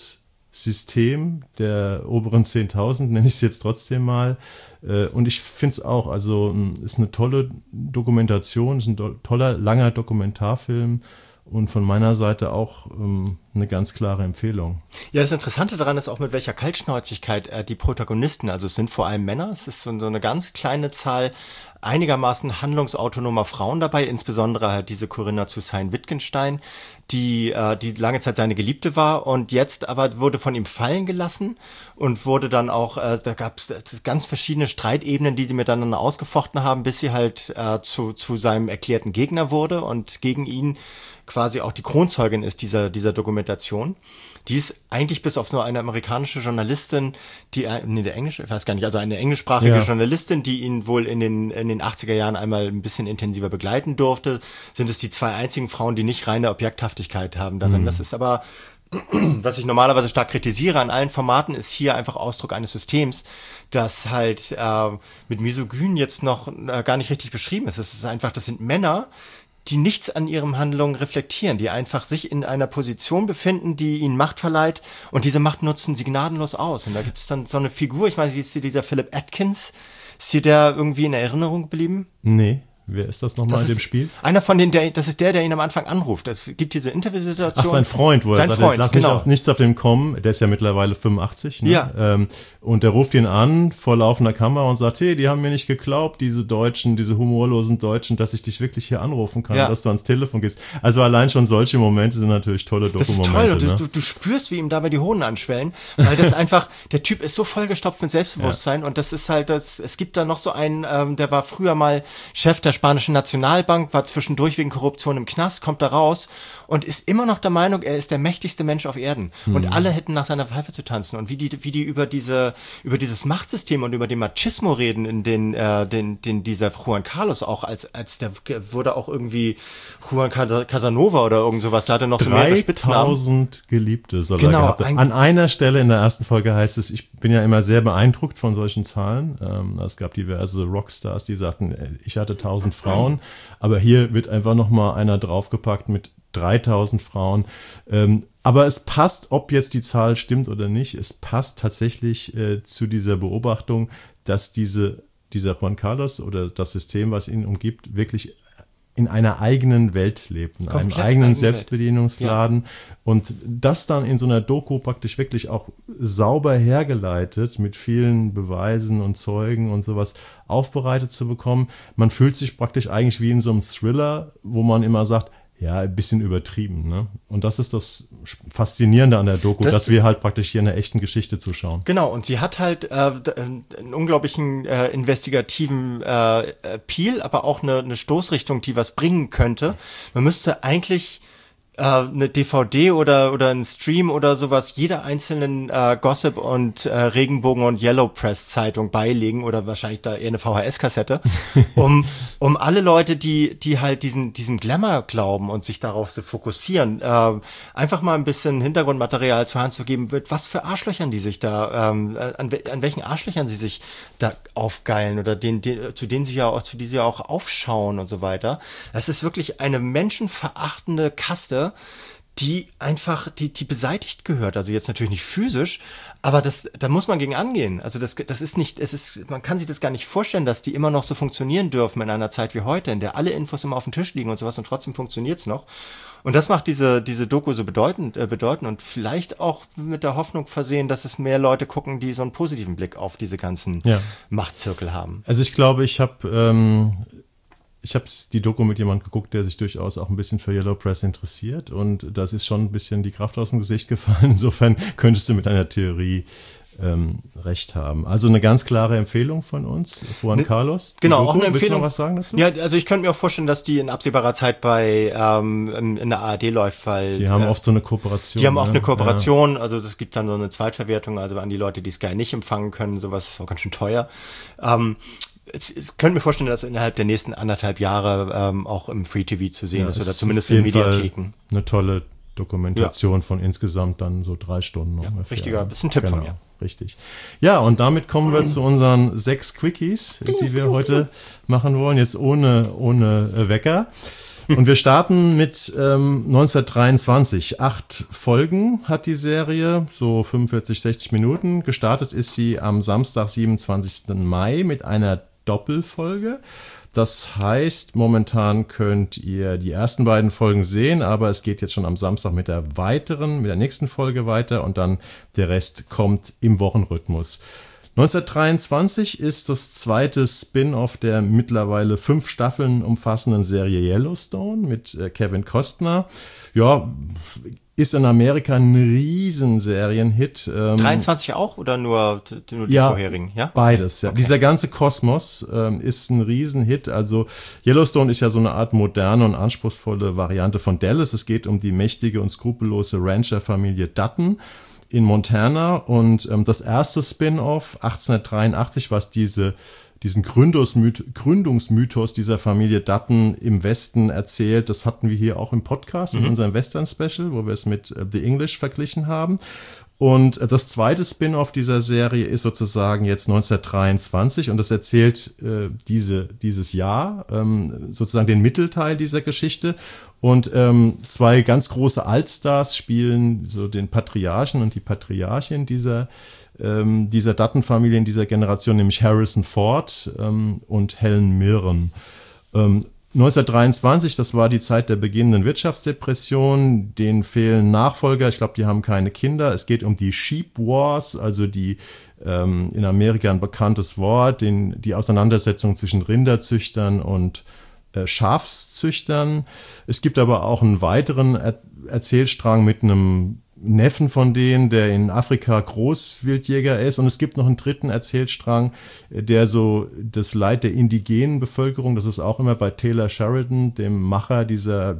System der oberen 10.000, nenne ich es jetzt trotzdem mal. Und ich finde es auch, also ist eine tolle Dokumentation, ist ein toller, langer Dokumentarfilm und von meiner Seite auch eine ganz klare Empfehlung. Ja, das Interessante daran ist auch, mit welcher Kaltschnäuzigkeit die Protagonisten, also es sind vor allem Männer, es ist so eine ganz kleine Zahl einigermaßen handlungsautonomer Frauen dabei, insbesondere halt diese Corinna zu Sein-Wittgenstein, die lange Zeit seine Geliebte war und jetzt aber wurde von ihm fallen gelassen und wurde dann auch, da gab es ganz verschiedene Streitebenen, die sie miteinander ausgefochten haben, bis sie halt zu seinem erklärten Gegner wurde und gegen ihn quasi auch die Kronzeugin ist dieser Dokumentation. Die ist eigentlich bis auf nur eine amerikanische Journalistin, der englische, ich weiß gar nicht, also eine englischsprachige Journalistin, die ihn wohl in den 80er Jahren einmal ein bisschen intensiver begleiten durfte, sind es die zwei einzigen Frauen, die nicht reine Objekthaftigkeit haben darin. Das ist aber, was ich normalerweise stark kritisiere an allen Formaten, ist hier einfach Ausdruck eines Systems, das halt mit Misogyn jetzt noch gar nicht richtig beschrieben ist. Es ist einfach, das sind Männer, die nichts an ihren Handlungen reflektieren, die einfach sich in einer Position befinden, die ihnen Macht verleiht und diese Macht nutzen sie gnadenlos aus. Und da gibt es dann so eine Figur, ich weiß nicht, ist dieser Philip Atkins, ist dir der irgendwie in Erinnerung geblieben? Nee. Wer ist das nochmal in dem Spiel? Einer von denen, das ist der ihn am Anfang anruft. Es gibt diese Interviewsituation. Ach, sein Freund, wo er sagt, lass nichts auf dem kommen. Der ist ja mittlerweile 85. Ne? Ja. Und der ruft ihn an vor laufender Kamera und sagt, hey, die haben mir nicht geglaubt, diese Deutschen, diese humorlosen Deutschen, dass ich dich wirklich hier anrufen kann, dass du ans Telefon gehst. Also allein schon solche Momente sind natürlich tolle Dokumente. Das ist toll und du spürst, wie ihm dabei die Hoden anschwellen, weil das einfach, der Typ ist so vollgestopft mit Selbstbewusstsein und das ist halt, es gibt da noch so einen, der war früher mal Chef der spanischen Nationalbank, war zwischendurch wegen Korruption im Knast, kommt da raus und ist immer noch der Meinung, er ist der mächtigste Mensch auf Erden. Und alle hätten nach seiner Pfeife zu tanzen. Und wie die über dieses Machtsystem und über den Machismo reden, in den dieser Juan Carlos auch, als der wurde auch irgendwie Juan Casanova oder irgend sowas, da hat er noch so mehrere Spitznamen. 3000 Geliebte soll er gehabt haben. An einer Stelle in der ersten Folge heißt es, ich bin ja immer sehr beeindruckt von solchen Zahlen. Es gab diverse Rockstars, die sagten, ich hatte 1000 Frauen, aber hier wird einfach nochmal einer draufgepackt mit 3000 Frauen. Aber es passt, ob jetzt die Zahl stimmt oder nicht, es passt tatsächlich zu dieser Beobachtung, dass dieser Juan Carlos oder das System, was ihn umgibt, wirklich in einer eigenen Welt lebt, in einem eigenen Selbstbedienungsladen und das dann in so einer Doku praktisch wirklich auch sauber hergeleitet mit vielen Beweisen und Zeugen und sowas aufbereitet zu bekommen. Man fühlt sich praktisch eigentlich wie in so einem Thriller, wo man immer sagt, ja, ein bisschen übertrieben, ne? Und das ist das Faszinierende an der Doku, dass wir halt praktisch hier einer echten Geschichte zuschauen. Genau, und sie hat halt einen unglaublichen investigativen Appeal, aber auch eine Stoßrichtung, die was bringen könnte. Man müsste eigentlich eine DVD oder ein Stream oder sowas jeder einzelnen Gossip und Regenbogen und Yellow Press Zeitung beilegen oder wahrscheinlich da eher eine VHS-Kassette, um alle Leute, die halt diesen Glamour glauben und sich darauf zu fokussieren, einfach mal ein bisschen Hintergrundmaterial zur Hand zu geben, was für Arschlöchern die sich da, an welchen Arschlöchern sie sich da aufgeilen oder zu denen sie ja auch aufschauen und so weiter. Das ist wirklich eine menschenverachtende Kaste, die einfach, die beseitigt gehört. Also jetzt natürlich nicht physisch, aber da muss man gegen angehen. Also das ist nicht, man kann sich das gar nicht vorstellen, dass die immer noch so funktionieren dürfen in einer Zeit wie heute, in der alle Infos immer auf dem Tisch liegen und sowas und trotzdem funktioniert's noch. Und das macht diese Doku so bedeutend und vielleicht auch mit der Hoffnung versehen, dass es mehr Leute gucken, die so einen positiven Blick auf diese ganzen Machtzirkel haben. Also ich glaube, ich habe die Doku mit jemandem geguckt, der sich durchaus auch ein bisschen für Yellow Press interessiert und das ist schon ein bisschen die Kraft aus dem Gesicht gefallen. Insofern könntest du mit einer Theorie recht haben. Also eine ganz klare Empfehlung von uns, Juan Carlos. Genau, auch eine Empfehlung. Willst du noch was sagen dazu? Ja, also ich könnte mir auch vorstellen, dass die in absehbarer Zeit in der ARD läuft, weil die haben oft so eine Kooperation. Die haben oft eine Kooperation, also es gibt dann so eine Zweitverwertung, also an die Leute, die Sky nicht empfangen können, sowas ist auch ganz schön teuer. Ich könnte mir vorstellen, dass innerhalb der nächsten 1,5 Jahre auch im Free TV zu sehen ist oder zumindest in Mediatheken. Eine tolle Dokumentation von insgesamt dann so 3 Stunden ungefähr. Das ist ein Tipp von mir. Richtig. Ja, und damit kommen wir zu unseren 6 Quickies, die wir heute machen wollen, jetzt ohne Wecker. Und wir starten mit 1923. 8 Folgen hat die Serie, so 45, 60 Minuten. Gestartet ist sie am Samstag, 27. Mai mit einer Doppelfolge. Das heißt, momentan könnt ihr die ersten beiden Folgen sehen, aber es geht jetzt schon am Samstag mit der nächsten Folge weiter und dann der Rest kommt im Wochenrhythmus. 1923 ist das zweite Spin-off der mittlerweile 5 Staffeln umfassenden Serie Yellowstone mit Kevin Costner. Ja, ist in Amerika ein Riesenserienhit. 23 auch oder nur die vorherigen? Ja, beides. Ja. Okay. Dieser ganze Kosmos ist ein Riesenhit. Also Yellowstone ist ja so eine Art moderne und anspruchsvolle Variante von Dallas. Es geht um die mächtige und skrupellose Rancherfamilie Dutton in Montana und das erste Spin-off 1883, was diesen Gründungsmythos dieser Familie Dutton im Westen erzählt, das hatten wir hier auch im Podcast, in unserem Western-Special, wo wir es mit The English verglichen haben. Und das zweite Spin-off dieser Serie ist sozusagen jetzt 1923 und das erzählt dieses Jahr, sozusagen den Mittelteil dieser Geschichte. Und 2 ganz große Altstars spielen so den Patriarchen und die Patriarchin dieser Dutton-Familie in dieser Generation, nämlich Harrison Ford und Helen Mirren. 1923, das war die Zeit der beginnenden Wirtschaftsdepression, denen fehlen Nachfolger, ich glaube, die haben keine Kinder. Es geht um die Sheep Wars, also die in Amerika ein bekanntes Wort, die Auseinandersetzung zwischen Rinderzüchtern und Schafszüchtern. Es gibt aber auch einen weiteren Erzählstrang mit einem Neffen von denen, der in Afrika Großwildjäger ist. Und es gibt noch einen dritten Erzählstrang, der so das Leid der indigenen Bevölkerung, das ist auch immer bei Taylor Sheridan, dem Macher dieser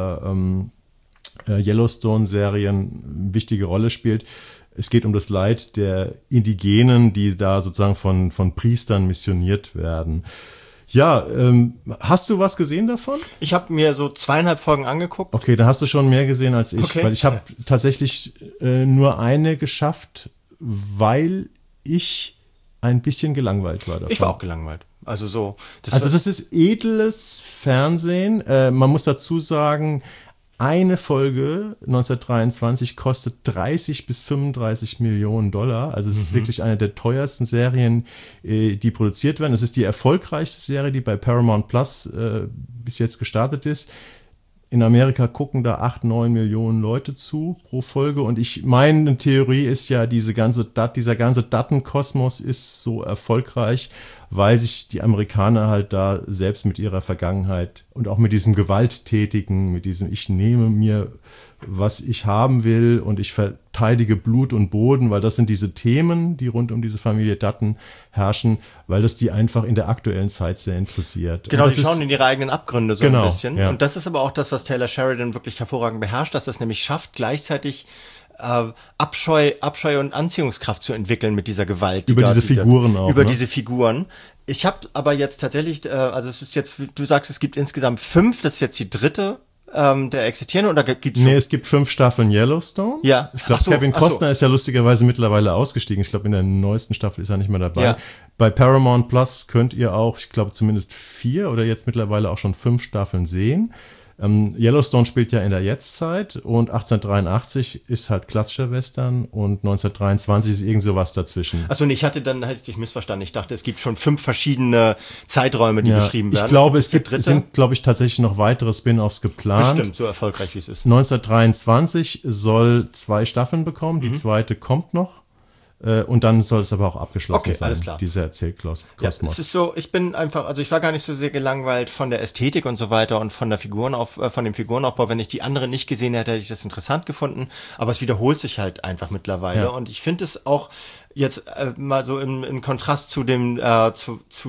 Yellowstone-Serien, eine wichtige Rolle spielt. Es geht um das Leid der Indigenen, die da sozusagen von Priestern missioniert werden. Ja, hast du was gesehen davon? Ich habe mir so 2,5 Folgen angeguckt. Okay, da hast du schon mehr gesehen als ich, okay. Weil ich habe tatsächlich nur eine geschafft, weil ich ein bisschen gelangweilt war davon. Ich war auch gelangweilt. Also das ist edles Fernsehen. Man muss dazu sagen, eine Folge 1923 kostet 30 bis 35 Millionen $. Also es ist wirklich eine der teuersten Serien, die produziert werden. Es ist die erfolgreichste Serie, die bei Paramount Plus bis jetzt gestartet ist. In Amerika gucken da 8-9 Millionen Leute zu pro Folge. Und meine Theorie ist ja, dieser ganze Dutton-Kosmos ist so erfolgreich, weil sich die Amerikaner halt da selbst mit ihrer Vergangenheit und auch mit diesem Gewalttätigen, mit diesem ich nehme mir, was ich haben will und ich verteidige Blut und Boden, weil das sind diese Themen, die rund um diese Familie Dutton herrschen, weil das die einfach in der aktuellen Zeit sehr interessiert. Genau, die schauen in ihre eigenen Abgründe so ein bisschen. Ja. Und das ist aber auch das, was Taylor Sheridan wirklich hervorragend beherrscht, dass das nämlich schafft, gleichzeitig Abscheu und Anziehungskraft zu entwickeln mit dieser Gewalt. Über diese Figuren auch. Über diese Figuren. Ich habe aber jetzt tatsächlich, also es ist jetzt, du sagst, es gibt insgesamt 5, das ist jetzt die dritte der existieren oder gibt es schon? Nee, es gibt 5 Staffeln Yellowstone. Ja. Ich glaube, Kevin Costner ist ja lustigerweise mittlerweile ausgestiegen. Ich glaube, in der neuesten Staffel ist er nicht mehr dabei. Ja. Bei Paramount Plus könnt ihr auch, ich glaube, zumindest 4 oder jetzt mittlerweile auch schon 5 Staffeln sehen. Yellowstone spielt ja in der Jetztzeit und 1883 ist halt klassischer Western und 1923 ist irgend sowas dazwischen. Achso, ich hatte dich missverstanden. Ich dachte, es gibt schon 5 verschiedene Zeiträume, die beschrieben werden. Ich glaube, es sind, glaube ich, tatsächlich noch weitere Spin-offs geplant. Bestimmt, so erfolgreich wie es ist. 1923 soll 2 Staffeln bekommen, die zweite kommt noch. Und dann soll es aber auch abgeschlossen sein, alles klar. Dieser Erzählkosmos. Ja, es ist so, ich war gar nicht so sehr gelangweilt von der Ästhetik und so weiter und von dem Figurenaufbau. Wenn ich die andere nicht gesehen hätte, hätte ich das interessant gefunden. Aber es wiederholt sich halt einfach mittlerweile. Ja. Und ich finde es auch jetzt mal so im Kontrast zu dem, was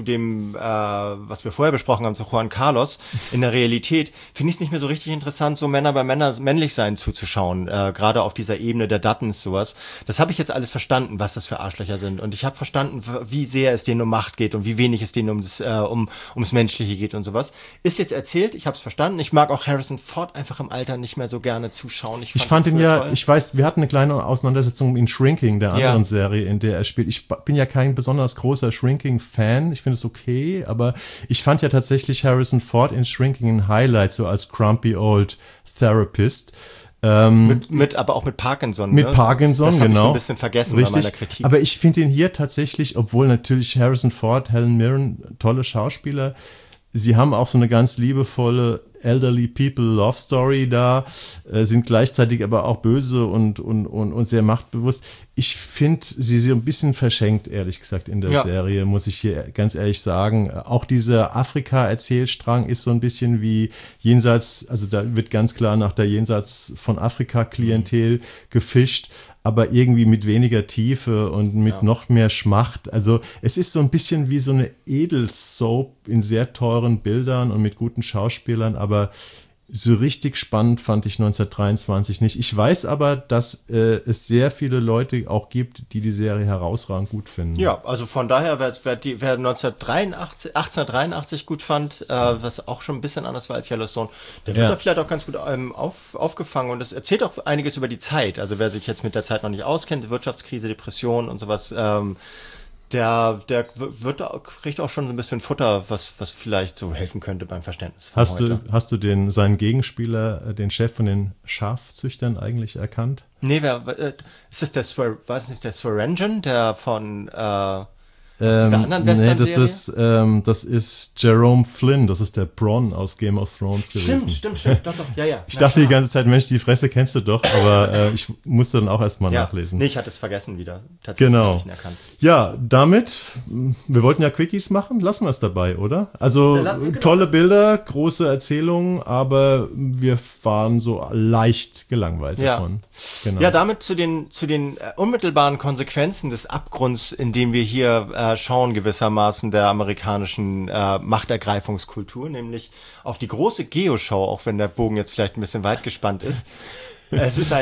wir vorher besprochen haben, zu Juan Carlos, in der Realität, finde ich es nicht mehr so richtig interessant, so Männer bei männlich sein zuzuschauen, gerade auf dieser Ebene der Duttons, sowas. Das habe ich jetzt alles verstanden, was das für Arschlöcher sind. Und ich habe verstanden, wie sehr es denen um Macht geht und wie wenig es denen ums Menschliche geht und sowas. Ist jetzt erzählt, ich habe es verstanden. Ich mag auch Harrison Ford einfach im Alter nicht mehr so gerne zuschauen. Ich fand ihn ja, toll. Ich weiß, wir hatten eine kleine Auseinandersetzung in Shrinking, der anderen Serie, in der er spielt. Ich bin ja kein besonders großer Shrinking-Fan. Ich finde es okay, aber ich fand ja tatsächlich Harrison Ford in Shrinking ein Highlight, so als grumpy old Therapist. Aber auch mit Parkinson. Mit Parkinson, das genau. Ich so ein bisschen vergessen Richtig. bei meiner Kritik. Aber ich finde ihn hier tatsächlich, obwohl natürlich Harrison Ford, Helen Mirren, tolle Schauspieler, sie haben auch so eine ganz liebevolle Elderly People Love Story da, sind gleichzeitig aber auch böse und sehr machtbewusst. Ich finde sie so ein bisschen verschenkt, ehrlich gesagt, in der Serie, muss ich hier ganz ehrlich sagen. Auch dieser Afrika-Erzählstrang ist so ein bisschen wie jenseits, also da wird ganz klar nach der Jenseits von Afrika-Klientel gefischt, aber irgendwie mit weniger Tiefe und mit noch mehr Schmacht. Also es ist so ein bisschen wie so eine Edelsoap in sehr teuren Bildern und mit guten Schauspielern, aber so richtig spannend fand ich 1923 nicht. Ich weiß aber, dass es sehr viele Leute auch gibt, die die Serie herausragend gut finden. Ja, also von daher, wer 1883 gut fand, was auch schon ein bisschen anders war als Yellowstone, der wird da vielleicht auch ganz gut aufgefangen und es erzählt auch einiges über die Zeit. Also wer sich jetzt mit der Zeit noch nicht auskennt, Wirtschaftskrise, Depression und sowas, der kriegt auch schon so ein bisschen Futter, was vielleicht so helfen könnte beim Verständnis von heute. Hast du seinen Gegenspieler, den Chef von den Schafzüchtern eigentlich erkannt? Nee, ist das der Swearengen, der von der anderen Western-Serie? Nee, das ist Jerome Flynn, das ist der Bronn aus Game of Thrones gewesen. Stimmt, doch, ja. Ich dachte die ganze Zeit, Mensch, die Fresse kennst du doch, aber ich musste dann auch erstmal nachlesen. Nee, ich hatte es vergessen wieder. Tatsächlich genau. nicht erkannt. Ja, damit, wir wollten ja Quickies machen, lassen wir es dabei, oder? Also tolle Bilder, große Erzählungen, aber wir waren so leicht gelangweilt davon. Genau. Ja, damit zu den unmittelbaren Konsequenzen des Abgrunds, in dem wir hier schauen gewissermaßen der amerikanischen Machtergreifungskultur, nämlich auf die große Geo-Show, auch wenn der Bogen jetzt vielleicht ein bisschen weit gespannt ist. Es ist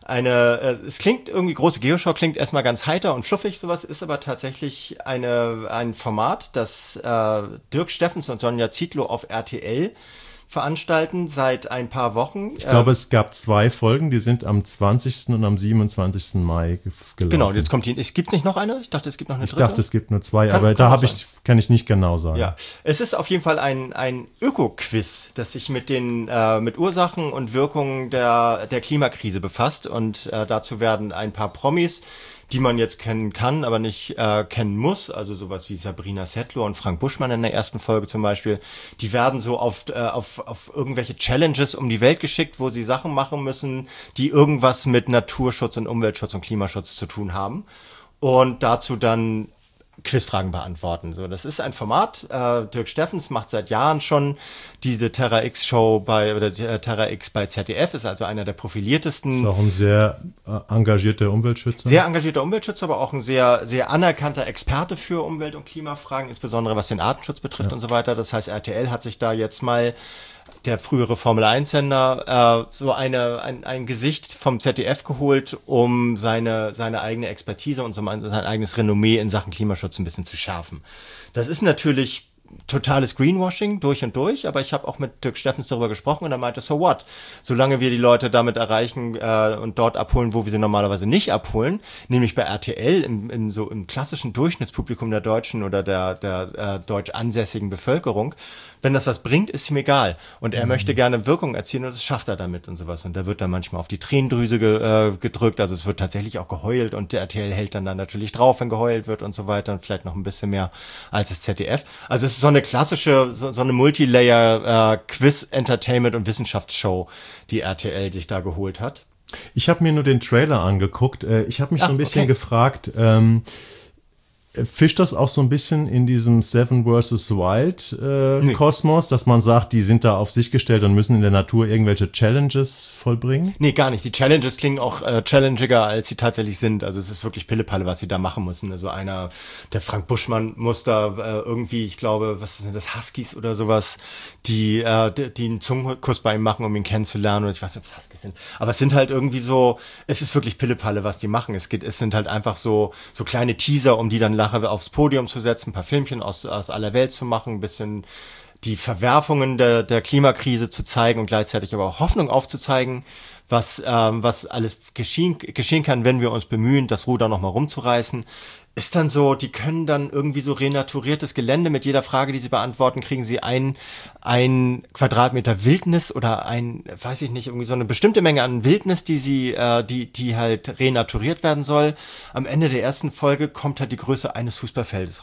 es klingt irgendwie, große Geo-Show klingt erstmal ganz heiter und fluffig, sowas ist aber tatsächlich ein Format, das Dirk Steffens und Sonja Zietlow auf RTL veranstalten seit ein paar Wochen. Ich glaube, es gab 2 Folgen, die sind am 20. und am 27. Mai gelaufen. Genau, jetzt kommt es gibt nicht noch eine? Ich dachte, es gibt noch eine dritte. Ich dachte, es gibt nur 2, aber kann ich nicht genau sagen. Ja, es ist auf jeden Fall ein Öko-Quiz, das sich mit Ursachen und Wirkungen der Klimakrise befasst und dazu werden ein paar Promis, die man jetzt kennen kann, aber nicht kennen muss, also sowas wie Sabrina Settler und Frank Buschmann in der ersten Folge zum Beispiel, die werden so auf irgendwelche Challenges um die Welt geschickt, wo sie Sachen machen müssen, die irgendwas mit Naturschutz und Umweltschutz und Klimaschutz zu tun haben und dazu dann Quizfragen beantworten. So, das ist ein Format. Dirk Steffens macht seit Jahren schon diese Terra X-Show Terra X bei ZDF, ist also einer der profiliertesten. Ist auch ein sehr engagierter Umweltschützer. Sehr engagierter Umweltschützer, aber auch ein sehr, sehr anerkannter Experte für Umwelt- und Klimafragen, insbesondere was den Artenschutz betrifft und so weiter. Das heißt, RTL hat sich da jetzt mal der frühere Formel-1-Sender, so ein Gesicht vom ZDF geholt, um seine eigene Expertise und sein eigenes Renommee in Sachen Klimaschutz ein bisschen zu schärfen. Das ist natürlich totales Greenwashing durch und durch, aber ich habe auch mit Dirk Steffens darüber gesprochen und er meinte, so what? Solange wir die Leute damit erreichen und dort abholen, wo wir sie normalerweise nicht abholen, nämlich bei RTL im klassischen Durchschnittspublikum der Deutschen oder der deutsch ansässigen Bevölkerung, wenn das was bringt, ist ihm egal. Und er möchte gerne Wirkung erzielen und das schafft er damit und sowas. Und da wird dann manchmal auf die Tränendrüse gedrückt, also es wird tatsächlich auch geheult und der RTL hält dann natürlich drauf, wenn geheult wird und so weiter und vielleicht noch ein bisschen mehr als das ZDF. Also es ist so eine klassische, so eine Multilayer Quiz, Entertainment und Wissenschaftsshow, die RTL sich da geholt hat. Ich habe mir nur den Trailer angeguckt. Ich habe mich so ein bisschen gefragt, fischt das auch so ein bisschen in diesem Seven vs. Wild Kosmos, dass man sagt, die sind da auf sich gestellt und müssen in der Natur irgendwelche Challenges vollbringen? Nee, gar nicht. Die Challenges klingen auch challengiger, als sie tatsächlich sind. Also es ist wirklich Pillepalle, was sie da machen müssen. Also der Frank Buschmann muss da irgendwie, ich glaube, was sind das, Huskies oder sowas, die einen Zungenkuss bei ihm machen, um ihn kennenzulernen. Und ich weiß nicht, ob es Huskies sind. Aber es sind halt irgendwie so, es ist wirklich Pillepalle, was die machen. Es sind halt einfach so kleine Teaser, um die dann nachher aufs Podium zu setzen, ein paar Filmchen aus aller Welt zu machen, ein bisschen die Verwerfungen der Klimakrise zu zeigen und gleichzeitig aber auch Hoffnung aufzuzeigen, was alles geschehen kann, wenn wir uns bemühen, das Ruder nochmal rumzureißen. Ist dann so, die können dann irgendwie so renaturiertes Gelände, mit jeder Frage, die sie beantworten, kriegen sie ein Quadratmeter Wildnis oder weiß ich nicht, irgendwie so eine bestimmte Menge an Wildnis, die halt renaturiert werden soll. Am Ende der ersten Folge kommt halt die Größe eines Fußballfeldes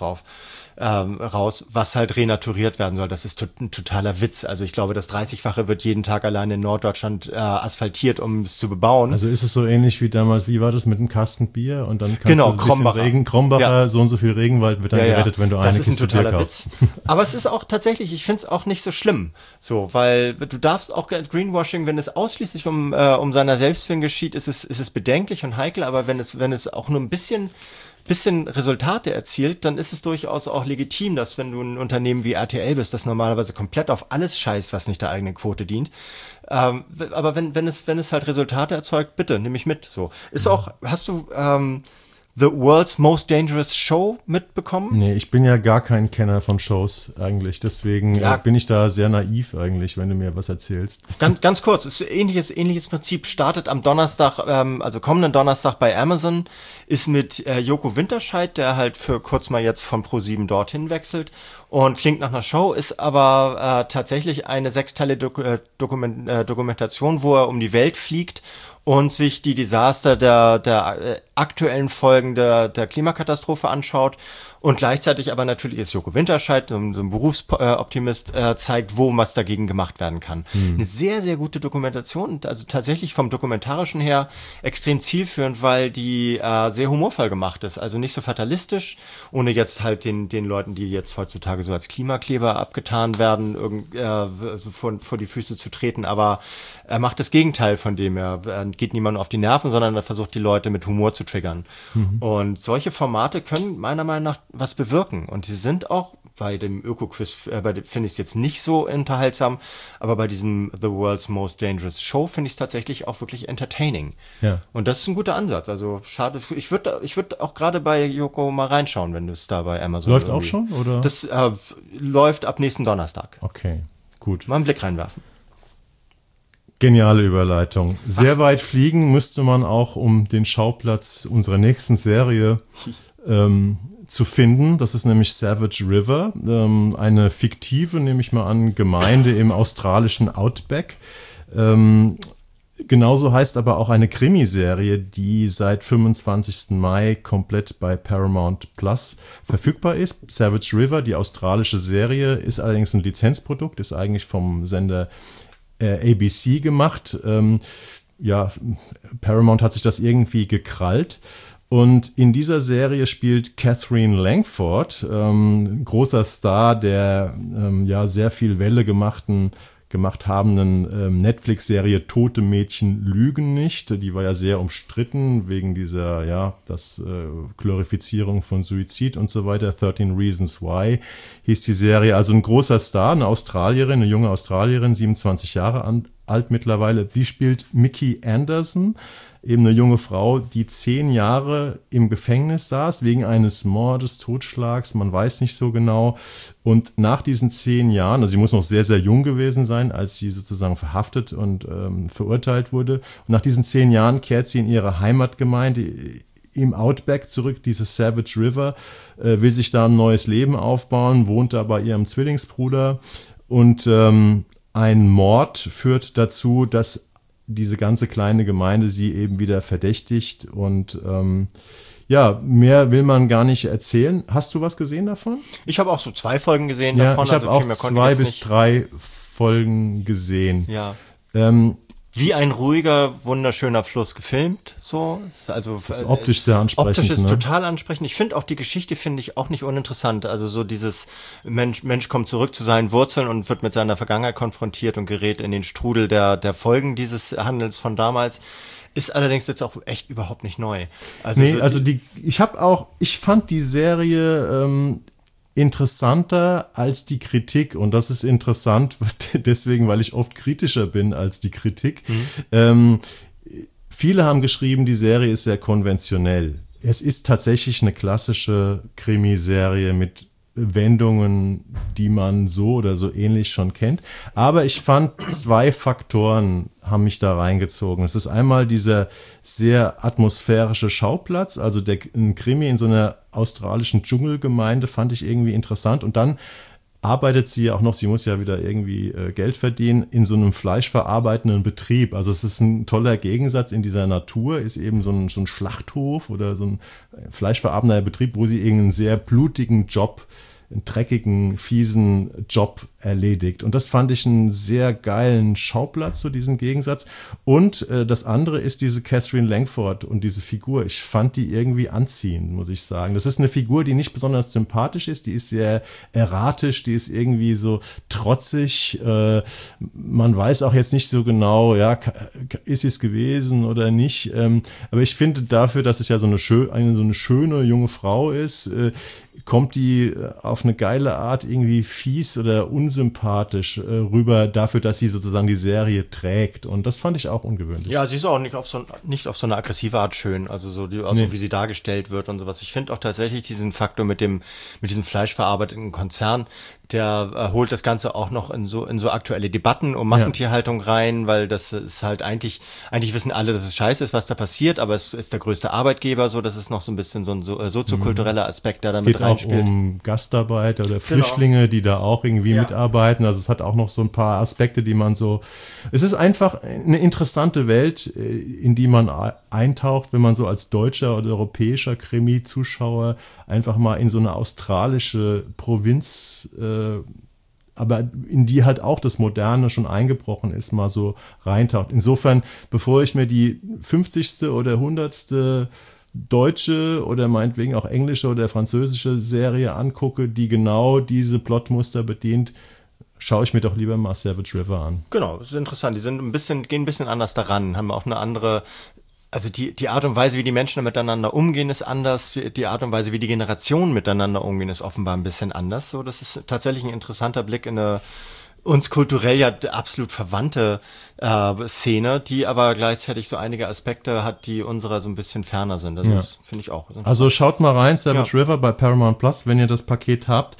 raus, was halt renaturiert werden soll. Das ist ein totaler Witz. Also ich glaube, das 30-fache wird jeden Tag allein in Norddeutschland asphaltiert, um es zu bebauen. Also ist es so ähnlich wie damals, wie war das mit einem Kasten Bier und dann kannst du ein bisschen Regen, Krombacher, so und so viel Regenwald wird dann gerettet, wenn du eine Kiste Bier kaufst. Witz. Aber es ist auch tatsächlich, ich finde es auch nicht so schlimm, so, weil du darfst auch Greenwashing, wenn es ausschließlich um seiner Selbstwillen geschieht, ist es bedenklich und heikel, aber wenn es auch nur ein bisschen Resultate erzielt, dann ist es durchaus auch legitim, dass wenn du ein Unternehmen wie RTL bist, das normalerweise komplett auf alles scheißt, was nicht der eigenen Quote dient. Aber wenn es halt Resultate erzeugt, bitte, nimm mich mit. So. Hast du The World's Most Dangerous Show mitbekommen? Nee, ich bin ja gar kein Kenner von Shows eigentlich, deswegen bin ich da sehr naiv eigentlich, wenn du mir was erzählst. Ganz kurz, ist ähnliches Prinzip, startet am Donnerstag, also kommenden Donnerstag bei Amazon, ist mit Joko Winterscheid, der halt für kurz mal jetzt von Pro7 dorthin wechselt und klingt nach einer Show, ist aber tatsächlich eine 6-teilige Dokumentation, wo er um die Welt fliegt und sich die Desaster der aktuellen Folgen der Klimakatastrophe anschaut und gleichzeitig aber natürlich ist Joko Winterscheid, so ein Berufsoptimist, zeigt, wo was dagegen gemacht werden kann. Eine sehr, sehr gute Dokumentation, also tatsächlich vom Dokumentarischen her extrem zielführend, weil die sehr humorvoll gemacht ist, also nicht so fatalistisch, ohne jetzt halt den Leuten, die jetzt heutzutage so als Klimakleber abgetan werden, so vor die Füße zu treten, aber er macht das Gegenteil von dem. Er geht niemandem auf die Nerven, sondern er versucht, die Leute mit Humor zu triggern. Und solche Formate können meiner Meinung nach was bewirken. Und sie sind auch bei dem Öko-Quiz, finde ich es jetzt nicht so unterhaltsam, aber bei diesem The World's Most Dangerous Show finde ich es tatsächlich auch wirklich entertaining. Ja. Und das ist ein guter Ansatz. Also schade, ich würde auch gerade bei Joko mal reinschauen, wenn du es da bei Amazon läuft auch schon, oder? Das läuft ab nächsten Donnerstag. Okay, gut. Mal einen Blick reinwerfen. Geniale Überleitung. Sehr weit fliegen müsste man auch, um den Schauplatz unserer nächsten Serie zu finden. Das ist nämlich Savage River, eine fiktive, nehme ich mal an, Gemeinde im australischen Outback. Genauso heißt aber auch eine Krimiserie, die seit 25. Mai komplett bei Paramount Plus verfügbar ist. Savage River, die australische Serie, ist allerdings ein Lizenzprodukt, ist eigentlich vom Sender ABC gemacht. Paramount hat sich das irgendwie gekrallt. Und in dieser Serie spielt Catherine Langford, großer Star der sehr viel Welle gemacht habenden Netflix-Serie Tote Mädchen lügen nicht. Die war ja sehr umstritten wegen dieser, Glorifizierung von Suizid und so weiter. 13 Reasons Why hieß die Serie. Also ein großer Star, eine junge Australierin, 27 Jahre alt mittlerweile. Sie spielt Mickey Anderson, eben eine junge Frau, die 10 Jahre im Gefängnis saß, wegen eines Mordes, Totschlags, man weiß nicht so genau. Und nach diesen 10 Jahren, also sie muss noch sehr, sehr jung gewesen sein, als sie sozusagen verhaftet und verurteilt wurde. Und nach diesen 10 Jahren kehrt sie in ihre Heimatgemeinde im Outback zurück, dieses Savage River, will sich da ein neues Leben aufbauen, wohnt da bei ihrem Zwillingsbruder. Und ein Mord führt dazu, dass diese ganze kleine Gemeinde sie eben wieder verdächtigt und mehr will man gar nicht erzählen. Hast du was gesehen davon? Ich habe auch so 2 Folgen gesehen davon. Ich habe auch 2 bis 3 Folgen gesehen. Ja. Wie ein ruhiger, wunderschöner Fluss gefilmt, so. Also, das ist optisch sehr ansprechend. Optisch ist total ansprechend. Ich finde auch die Geschichte auch nicht uninteressant. Also so dieses Mensch kommt zurück zu seinen Wurzeln und wird mit seiner Vergangenheit konfrontiert und gerät in den Strudel der Folgen dieses Handels von damals. Ist allerdings jetzt auch echt überhaupt nicht neu. Ich fand die Serie interessanter als die Kritik, und das ist interessant deswegen, weil ich oft kritischer bin als die Kritik. Viele haben geschrieben, die Serie ist sehr konventionell. Es ist tatsächlich eine klassische Krimiserie mit Wendungen, die man so oder so ähnlich schon kennt. Aber ich fand 2 Faktoren haben mich da reingezogen. Es ist einmal dieser sehr atmosphärische Schauplatz, also ein Krimi in so einer australischen Dschungelgemeinde fand ich irgendwie interessant. Und dann arbeitet sie ja auch noch, sie muss ja wieder irgendwie Geld verdienen, in so einem fleischverarbeitenden Betrieb. Also es ist ein toller Gegensatz in dieser Natur, ist eben so ein Schlachthof oder so ein fleischverarbeitender Betrieb, wo sie irgendeinen sehr blutigen Job, einen dreckigen, fiesen Job erledigt. Und das fand ich einen sehr geilen Schauplatz, so diesen Gegensatz. Und das andere ist diese Catherine Langford und diese Figur. Ich fand die irgendwie anziehend, muss ich sagen. Das ist eine Figur, die nicht besonders sympathisch ist. Die ist sehr erratisch, die ist irgendwie so trotzig. Man weiß auch jetzt nicht so genau, ja, ist sie es gewesen oder nicht. Aber ich finde dafür, dass es ja so eine schöne junge Frau ist, kommt die auf eine geile Art irgendwie fies oder unsympathisch rüber dafür, dass sie sozusagen die Serie trägt. Und das fand ich auch ungewöhnlich. Ja, sie ist auch nicht auf so eine aggressive Art schön, also so wie sie dargestellt wird und sowas. Ich finde auch tatsächlich diesen Faktor mit diesem fleischverarbeitenden Konzern, der holt das Ganze auch noch in so aktuelle Debatten um Massentierhaltung rein, weil das ist halt eigentlich wissen alle, dass es scheiße ist, was da passiert, aber es ist der größte Arbeitgeber, so, das ist noch so ein bisschen so ein soziokultureller Aspekt, der da mit reinspielt. Es geht auch um Gastarbeiter oder Flüchtlinge, die da auch irgendwie mitarbeiten, also es hat auch noch so ein paar Aspekte, die man so, es ist einfach eine interessante Welt, in die man eintaucht, wenn man so als deutscher oder europäischer Krimi-Zuschauer einfach mal in so eine australische Provinz, aber in die halt auch das Moderne schon eingebrochen ist, mal so reintaucht. Insofern, bevor ich mir die 50. oder 100. deutsche oder meinetwegen auch englische oder französische Serie angucke, die genau diese Plotmuster bedient, schaue ich mir doch lieber mal Savage River an. Genau, das ist interessant. Die gehen ein bisschen anders daran, haben auch eine andere. Also die Art und Weise, wie die Menschen miteinander umgehen, ist anders. Die Art und Weise, wie die Generationen miteinander umgehen, ist offenbar ein bisschen anders. So, das ist tatsächlich ein interessanter Blick in eine uns kulturell ja absolut verwandte Szene, die aber gleichzeitig so einige Aspekte hat, die unserer so ein bisschen ferner sind. Das finde ich auch. Also schaut mal rein, Savage River bei Paramount Plus, wenn ihr das Paket habt.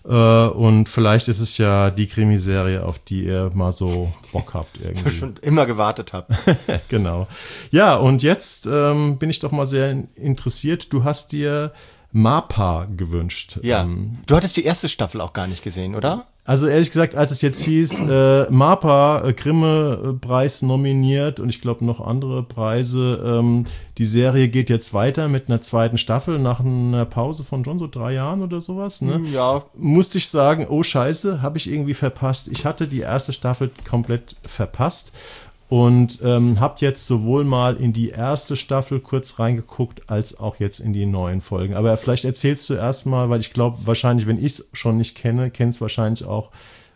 Und vielleicht ist es ja die Krimiserie, auf die ihr mal so Bock habt irgendwie. Schon immer gewartet habt. Genau. Ja, und jetzt bin ich doch mal sehr interessiert. Du hast dir MAPA gewünscht. Ja, du hattest die erste Staffel auch gar nicht gesehen, oder? Also ehrlich gesagt, als es jetzt hieß, MAPA, Grimme-Preis nominiert und ich glaube noch andere Preise, die Serie geht jetzt weiter mit einer zweiten Staffel nach einer Pause von schon so 3 Jahren oder sowas, ne? Ja. Musste ich sagen, oh scheiße, habe ich irgendwie verpasst. Ich hatte die erste Staffel komplett verpasst. Und habt jetzt sowohl mal in die erste Staffel kurz reingeguckt, als auch jetzt in die neuen Folgen. Aber vielleicht erzählst du erst mal, weil ich glaube, wahrscheinlich, wenn ich es schon nicht kenne, kennen es wahrscheinlich auch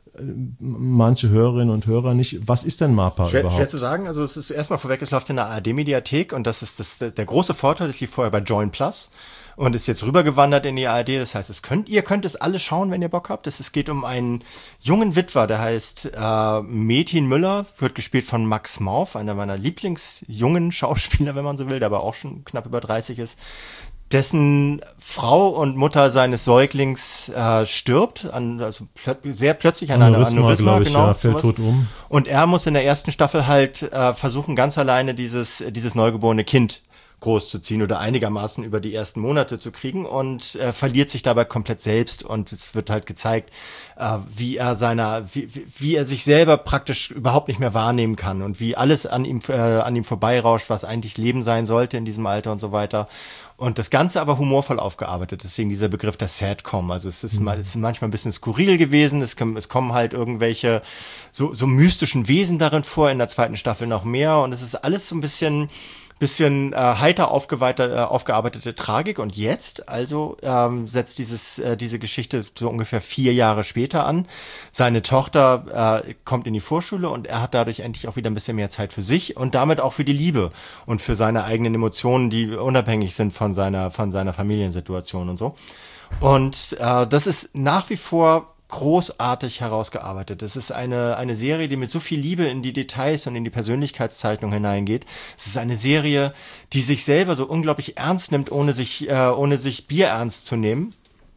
manche Hörerinnen und Hörer nicht. Was ist denn MAPA überhaupt? Schwer zu sagen. Also es ist erstmal vorweg, es läuft in der ARD-Mediathek und das ist der große Vorteil, das lief vorher bei Join Plus. Und ist jetzt rübergewandert in die ARD. Das heißt, ihr könnt es alle schauen, wenn ihr Bock habt. Es geht um einen jungen Witwer, der heißt Metin Müller, wird gespielt von Max Mauff, einer meiner Lieblingsjungen Schauspieler, wenn man so will, der aber auch schon knapp über 30 ist, dessen Frau und Mutter seines Säuglings stirbt, sehr plötzlich an einer Aneurysma, genau, ja, fällt tot um. Und er muss in der ersten Staffel halt versuchen, ganz alleine dieses neugeborene Kind großzuziehen oder einigermaßen über die ersten Monate zu kriegen und verliert sich dabei komplett selbst und es wird halt gezeigt, wie er sich selber praktisch überhaupt nicht mehr wahrnehmen kann und wie alles an ihm vorbeirauscht, was eigentlich Leben sein sollte in diesem Alter und so weiter. Und das Ganze aber humorvoll aufgearbeitet, deswegen dieser Begriff der Sadcom. Also es ist manchmal ein bisschen skurril gewesen, es kommen halt irgendwelche so mystischen Wesen darin vor, in der zweiten Staffel noch mehr und es ist alles so ein bisschen heiter aufgearbeitete Tragik und jetzt setzt diese Geschichte so ungefähr 4 Jahre später an. Seine Tochter kommt in die Vorschule und er hat dadurch endlich auch wieder ein bisschen mehr Zeit für sich und damit auch für die Liebe und für seine eigenen Emotionen, die unabhängig sind von seiner Familiensituation und so. Und das ist nach wie vor großartig herausgearbeitet. Es ist eine Serie, die mit so viel Liebe in die Details und in die Persönlichkeitszeichnung hineingeht. Es ist eine Serie, die sich selber so unglaublich ernst nimmt, ohne sich bierernst zu nehmen.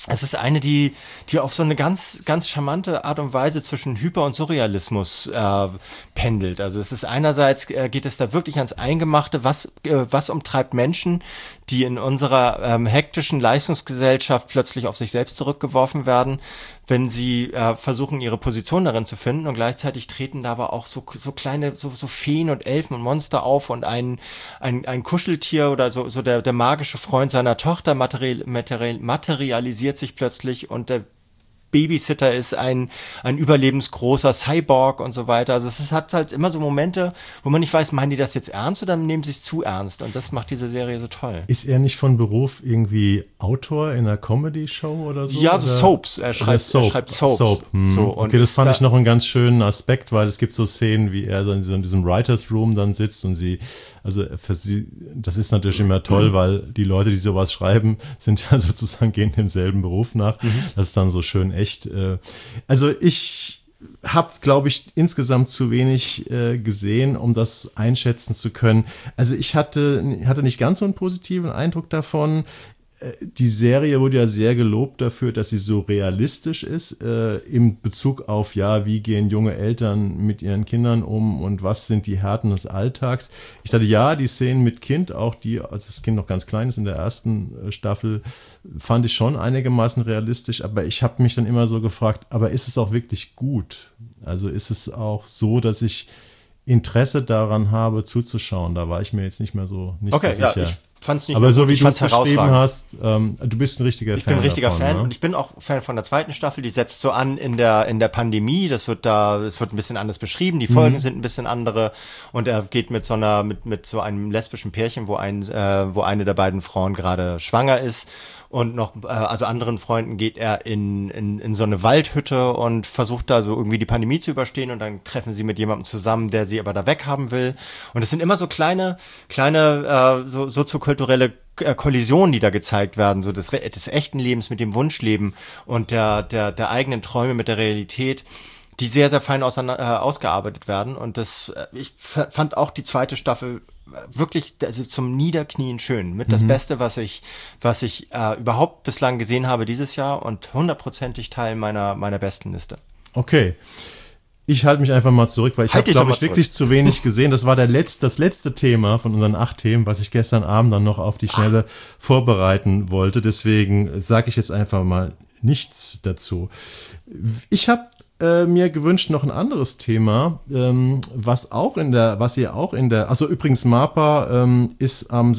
Es ist eine, die auf so eine ganz, ganz charmante Art und Weise zwischen Hyper- und Surrealismus pendelt. Also es ist einerseits, geht es da wirklich ans Eingemachte, was umtreibt Menschen, die in unserer hektischen Leistungsgesellschaft plötzlich auf sich selbst zurückgeworfen werden, wenn sie versuchen, ihre Position darin zu finden, und gleichzeitig treten da aber auch so kleine, so Feen und Elfen und Monster auf, und ein Kuscheltier oder so der magische Freund seiner Tochter materialisiert sich plötzlich, und der Babysitter ist ein überlebensgroßer Cyborg und so weiter. Also es hat halt immer so Momente, wo man nicht weiß, meinen die das jetzt ernst oder nehmen sie es zu ernst? Und das macht diese Serie so toll. Ist er nicht von Beruf irgendwie Autor in einer Comedy-Show oder so? Ja, so Soaps. Er schreibt Soaps. So, okay, das fand ich noch einen ganz schönen Aspekt, weil es gibt so Szenen, wie er dann in diesem Writers Room dann sitzt und für sie, das ist natürlich immer toll, weil die Leute, die sowas schreiben, sind ja sozusagen, gehen demselben Beruf nach. Das ist dann so schön echt. Also ich habe, glaube ich, insgesamt zu wenig gesehen, um das einschätzen zu können. Also ich hatte nicht ganz so einen positiven Eindruck davon. Die Serie wurde ja sehr gelobt dafür, dass sie so realistisch ist, im Bezug auf, ja, wie gehen junge Eltern mit ihren Kindern um und was sind die Härten des Alltags. Ich dachte, ja, die Szenen mit Kind, auch die, als das Kind noch ganz klein ist in der ersten Staffel, fand ich schon einigermaßen realistisch, aber ich habe mich dann immer so gefragt, aber ist es auch wirklich gut? Also ist es auch so, dass ich Interesse daran habe, zuzuschauen? Da war ich mir jetzt nicht mehr so sicher. Ja, fand's nicht aber so wie du es beschrieben hast, du bist ein richtiger Fan. Ich bin ein richtiger davon, Fan, ne? Und ich bin auch Fan von der zweiten Staffel. Die setzt so an in der Pandemie. Es wird ein bisschen anders beschrieben. Die Folgen sind ein bisschen andere, und er geht mit so einem lesbischen Pärchen, wo eine der beiden Frauen gerade schwanger ist, und noch anderen Freunden geht er in so eine Waldhütte und versucht da so irgendwie die Pandemie zu überstehen, und dann treffen sie mit jemandem zusammen, der sie aber da weghaben will. Und es sind immer so kleine soziokulturelle Kollisionen, die da gezeigt werden, so des echten Lebens mit dem Wunschleben und der eigenen Träume mit der Realität, die sehr, sehr fein ausgearbeitet werden. Und ich fand auch die zweite Staffel wirklich, also zum Niederknien schön. Mit das Beste, was ich überhaupt bislang gesehen habe dieses Jahr, und 100%ig Teil meiner besten Liste. Okay. Ich halte mich einfach mal zurück, weil ich habe, glaube ich, wirklich zu wenig gesehen. Das war das letzte Thema von unseren 8 Themen, was ich gestern Abend dann noch auf die Schnelle vorbereiten wollte. Deswegen sage ich jetzt einfach mal nichts dazu. Ich habe mir gewünscht noch ein anderes Thema, was ihr auch in der, also übrigens MAPA ist am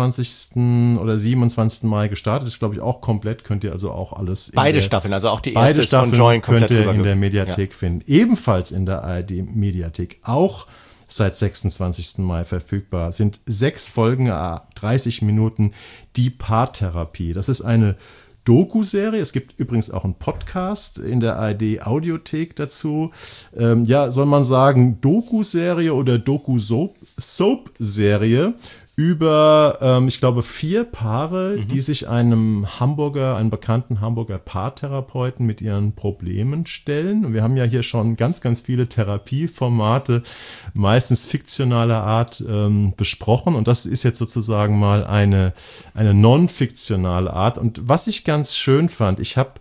26. oder 27. Mai gestartet, ist glaube ich auch komplett, könnt ihr also auch alles. Beide Staffeln, also auch die erste ist von Join könnt ihr in der Mediathek finden. Ebenfalls in der ARD-Mediathek, auch seit 26. Mai verfügbar, sind 6 Folgen, 30 Minuten, die Paartherapie. Das ist eine Doku-Serie. Es gibt übrigens auch einen Podcast in der ARD-Audiothek dazu. Soll man sagen, Doku-Serie oder Doku-Soap-Serie über, ich glaube, 4 Paare, die sich einem bekannten Hamburger Paartherapeuten mit ihren Problemen stellen. Und wir haben ja hier schon ganz, ganz viele Therapieformate, meistens fiktionaler Art, besprochen. Und das ist jetzt sozusagen mal eine non-fiktionale Art. Und was ich ganz schön fand, ich habe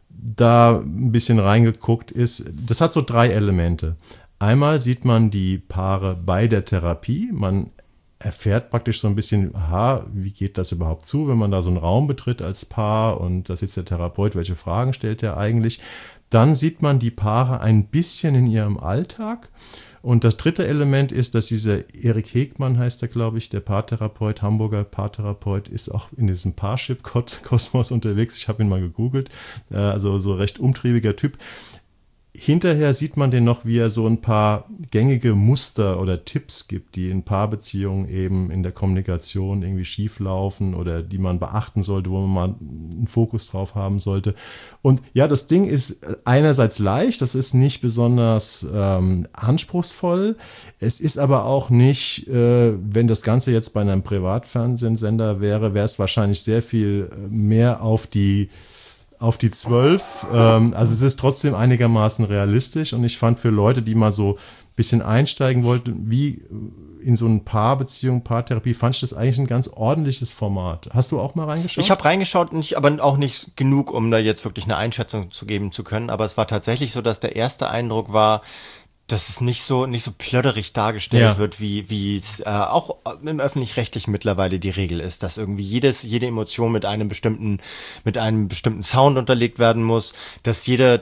da ein bisschen reingeguckt, das hat so 3 Elemente. Einmal sieht man die Paare bei der Therapie. Man erfährt praktisch so ein bisschen, wie geht das überhaupt zu, wenn man da so einen Raum betritt als Paar, und da sitzt der Therapeut, welche Fragen stellt er eigentlich? Dann sieht man die Paare ein bisschen in ihrem Alltag. Und das 3. Element ist, dass dieser Erik Hegmann, heißt er, glaube ich, der Paartherapeut, Hamburger Paartherapeut, ist auch in diesem Parship-Kosmos unterwegs. Ich habe ihn mal gegoogelt, also so recht umtriebiger Typ. Hinterher sieht man den noch, wie er so ein paar gängige Muster oder Tipps gibt, die in Paarbeziehungen eben in der Kommunikation irgendwie schief laufen oder die man beachten sollte, wo man mal einen Fokus drauf haben sollte. Und ja, das Ding ist einerseits leicht, das ist nicht besonders anspruchsvoll. Es ist aber auch nicht, wenn das Ganze jetzt bei einem Privatfernsehsender wäre es wahrscheinlich sehr viel mehr auf die 12. Also es ist trotzdem einigermaßen realistisch, und ich fand, für Leute, die mal so ein bisschen einsteigen wollten, wie in so ein Paarbeziehung, Paartherapie, fand ich das eigentlich ein ganz ordentliches Format. Hast du auch mal reingeschaut? Ich habe reingeschaut, aber auch nicht genug, um da jetzt wirklich eine Einschätzung zu geben zu können. Aber es war tatsächlich so, dass der erste Eindruck war, dass es nicht so plöderig dargestellt wird, wie es auch im Öffentlich-Rechtlichen mittlerweile die Regel ist, dass irgendwie jede Emotion mit einem bestimmten Sound unterlegt werden muss, dass jede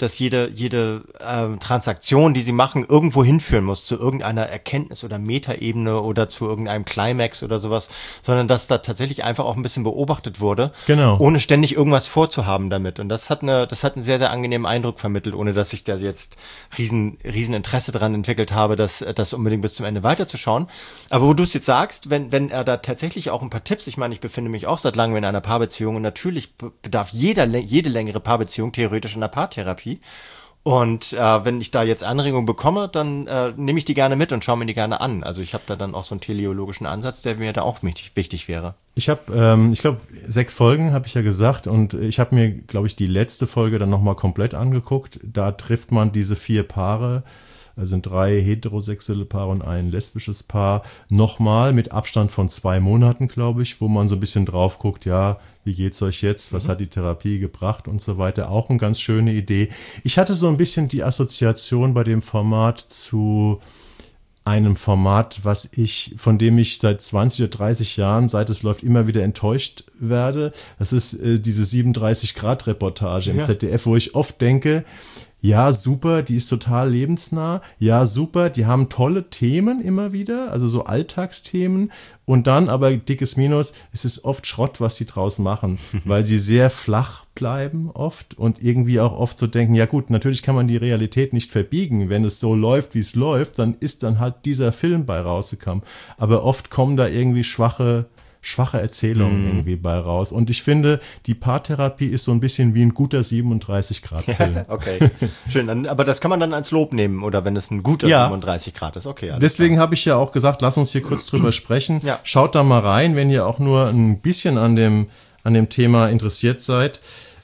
Transaktion, die sie machen, irgendwo hinführen muss, zu irgendeiner Erkenntnis oder Metaebene oder zu irgendeinem Climax oder sowas, sondern dass da tatsächlich einfach auch ein bisschen beobachtet wurde, ohne ständig irgendwas vorzuhaben damit. Und das hat einen sehr, sehr angenehmen Eindruck vermittelt, ohne dass ich da jetzt riesen Interesse daran entwickelt habe, das unbedingt bis zum Ende weiterzuschauen. Aber wo du es jetzt sagst, wenn er da tatsächlich auch ein paar Tipps, ich meine, ich befinde mich auch seit langem in einer Paarbeziehung und natürlich bedarf jede längere Paarbeziehung theoretisch einer Paartherapie. Und wenn ich da jetzt Anregungen bekomme, dann nehme ich die gerne mit und schaue mir die gerne an. Also ich habe da dann auch so einen teleologischen Ansatz, der mir da auch wichtig wäre. Ich habe, ich glaube, 6 Folgen habe ich ja gesagt und ich habe mir, glaube ich, die letzte Folge dann nochmal komplett angeguckt. Da trifft man diese 4 Paare, also sind 3 heterosexuelle Paare und ein lesbisches Paar, nochmal mit Abstand von 2 Monaten, glaube ich, wo man so ein bisschen drauf guckt, ja, wie geht's euch jetzt, was hat die Therapie gebracht und so weiter. Auch eine ganz schöne Idee. Ich hatte so ein bisschen die Assoziation bei dem Format zu einem Format, von dem ich seit 20 oder 30 Jahren, seit es läuft, immer wieder enttäuscht werde. Das ist diese 37-Grad-Reportage im ZDF, wo ich oft denke, ja, super, die ist total lebensnah. Ja, super, die haben tolle Themen immer wieder, also so Alltagsthemen. Und dann aber dickes Minus, es ist oft Schrott, was sie draus machen, weil sie sehr flach bleiben oft und irgendwie auch oft so denken, ja gut, natürlich kann man die Realität nicht verbiegen. Wenn es so läuft, wie es läuft, dann ist dann halt dieser Film bei rausgekommen. Aber oft kommen da irgendwie schwache Erzählungen irgendwie bei raus. Und ich finde, die Paartherapie ist so ein bisschen wie ein guter 37-Grad-Film. Okay, schön. Aber das kann man dann als Lob nehmen, oder wenn es ein guter 37 Grad ist. Okay. Deswegen habe ich ja auch gesagt, lass uns hier kurz drüber sprechen. Ja. Schaut da mal rein, wenn ihr auch nur ein bisschen an dem Thema interessiert seid.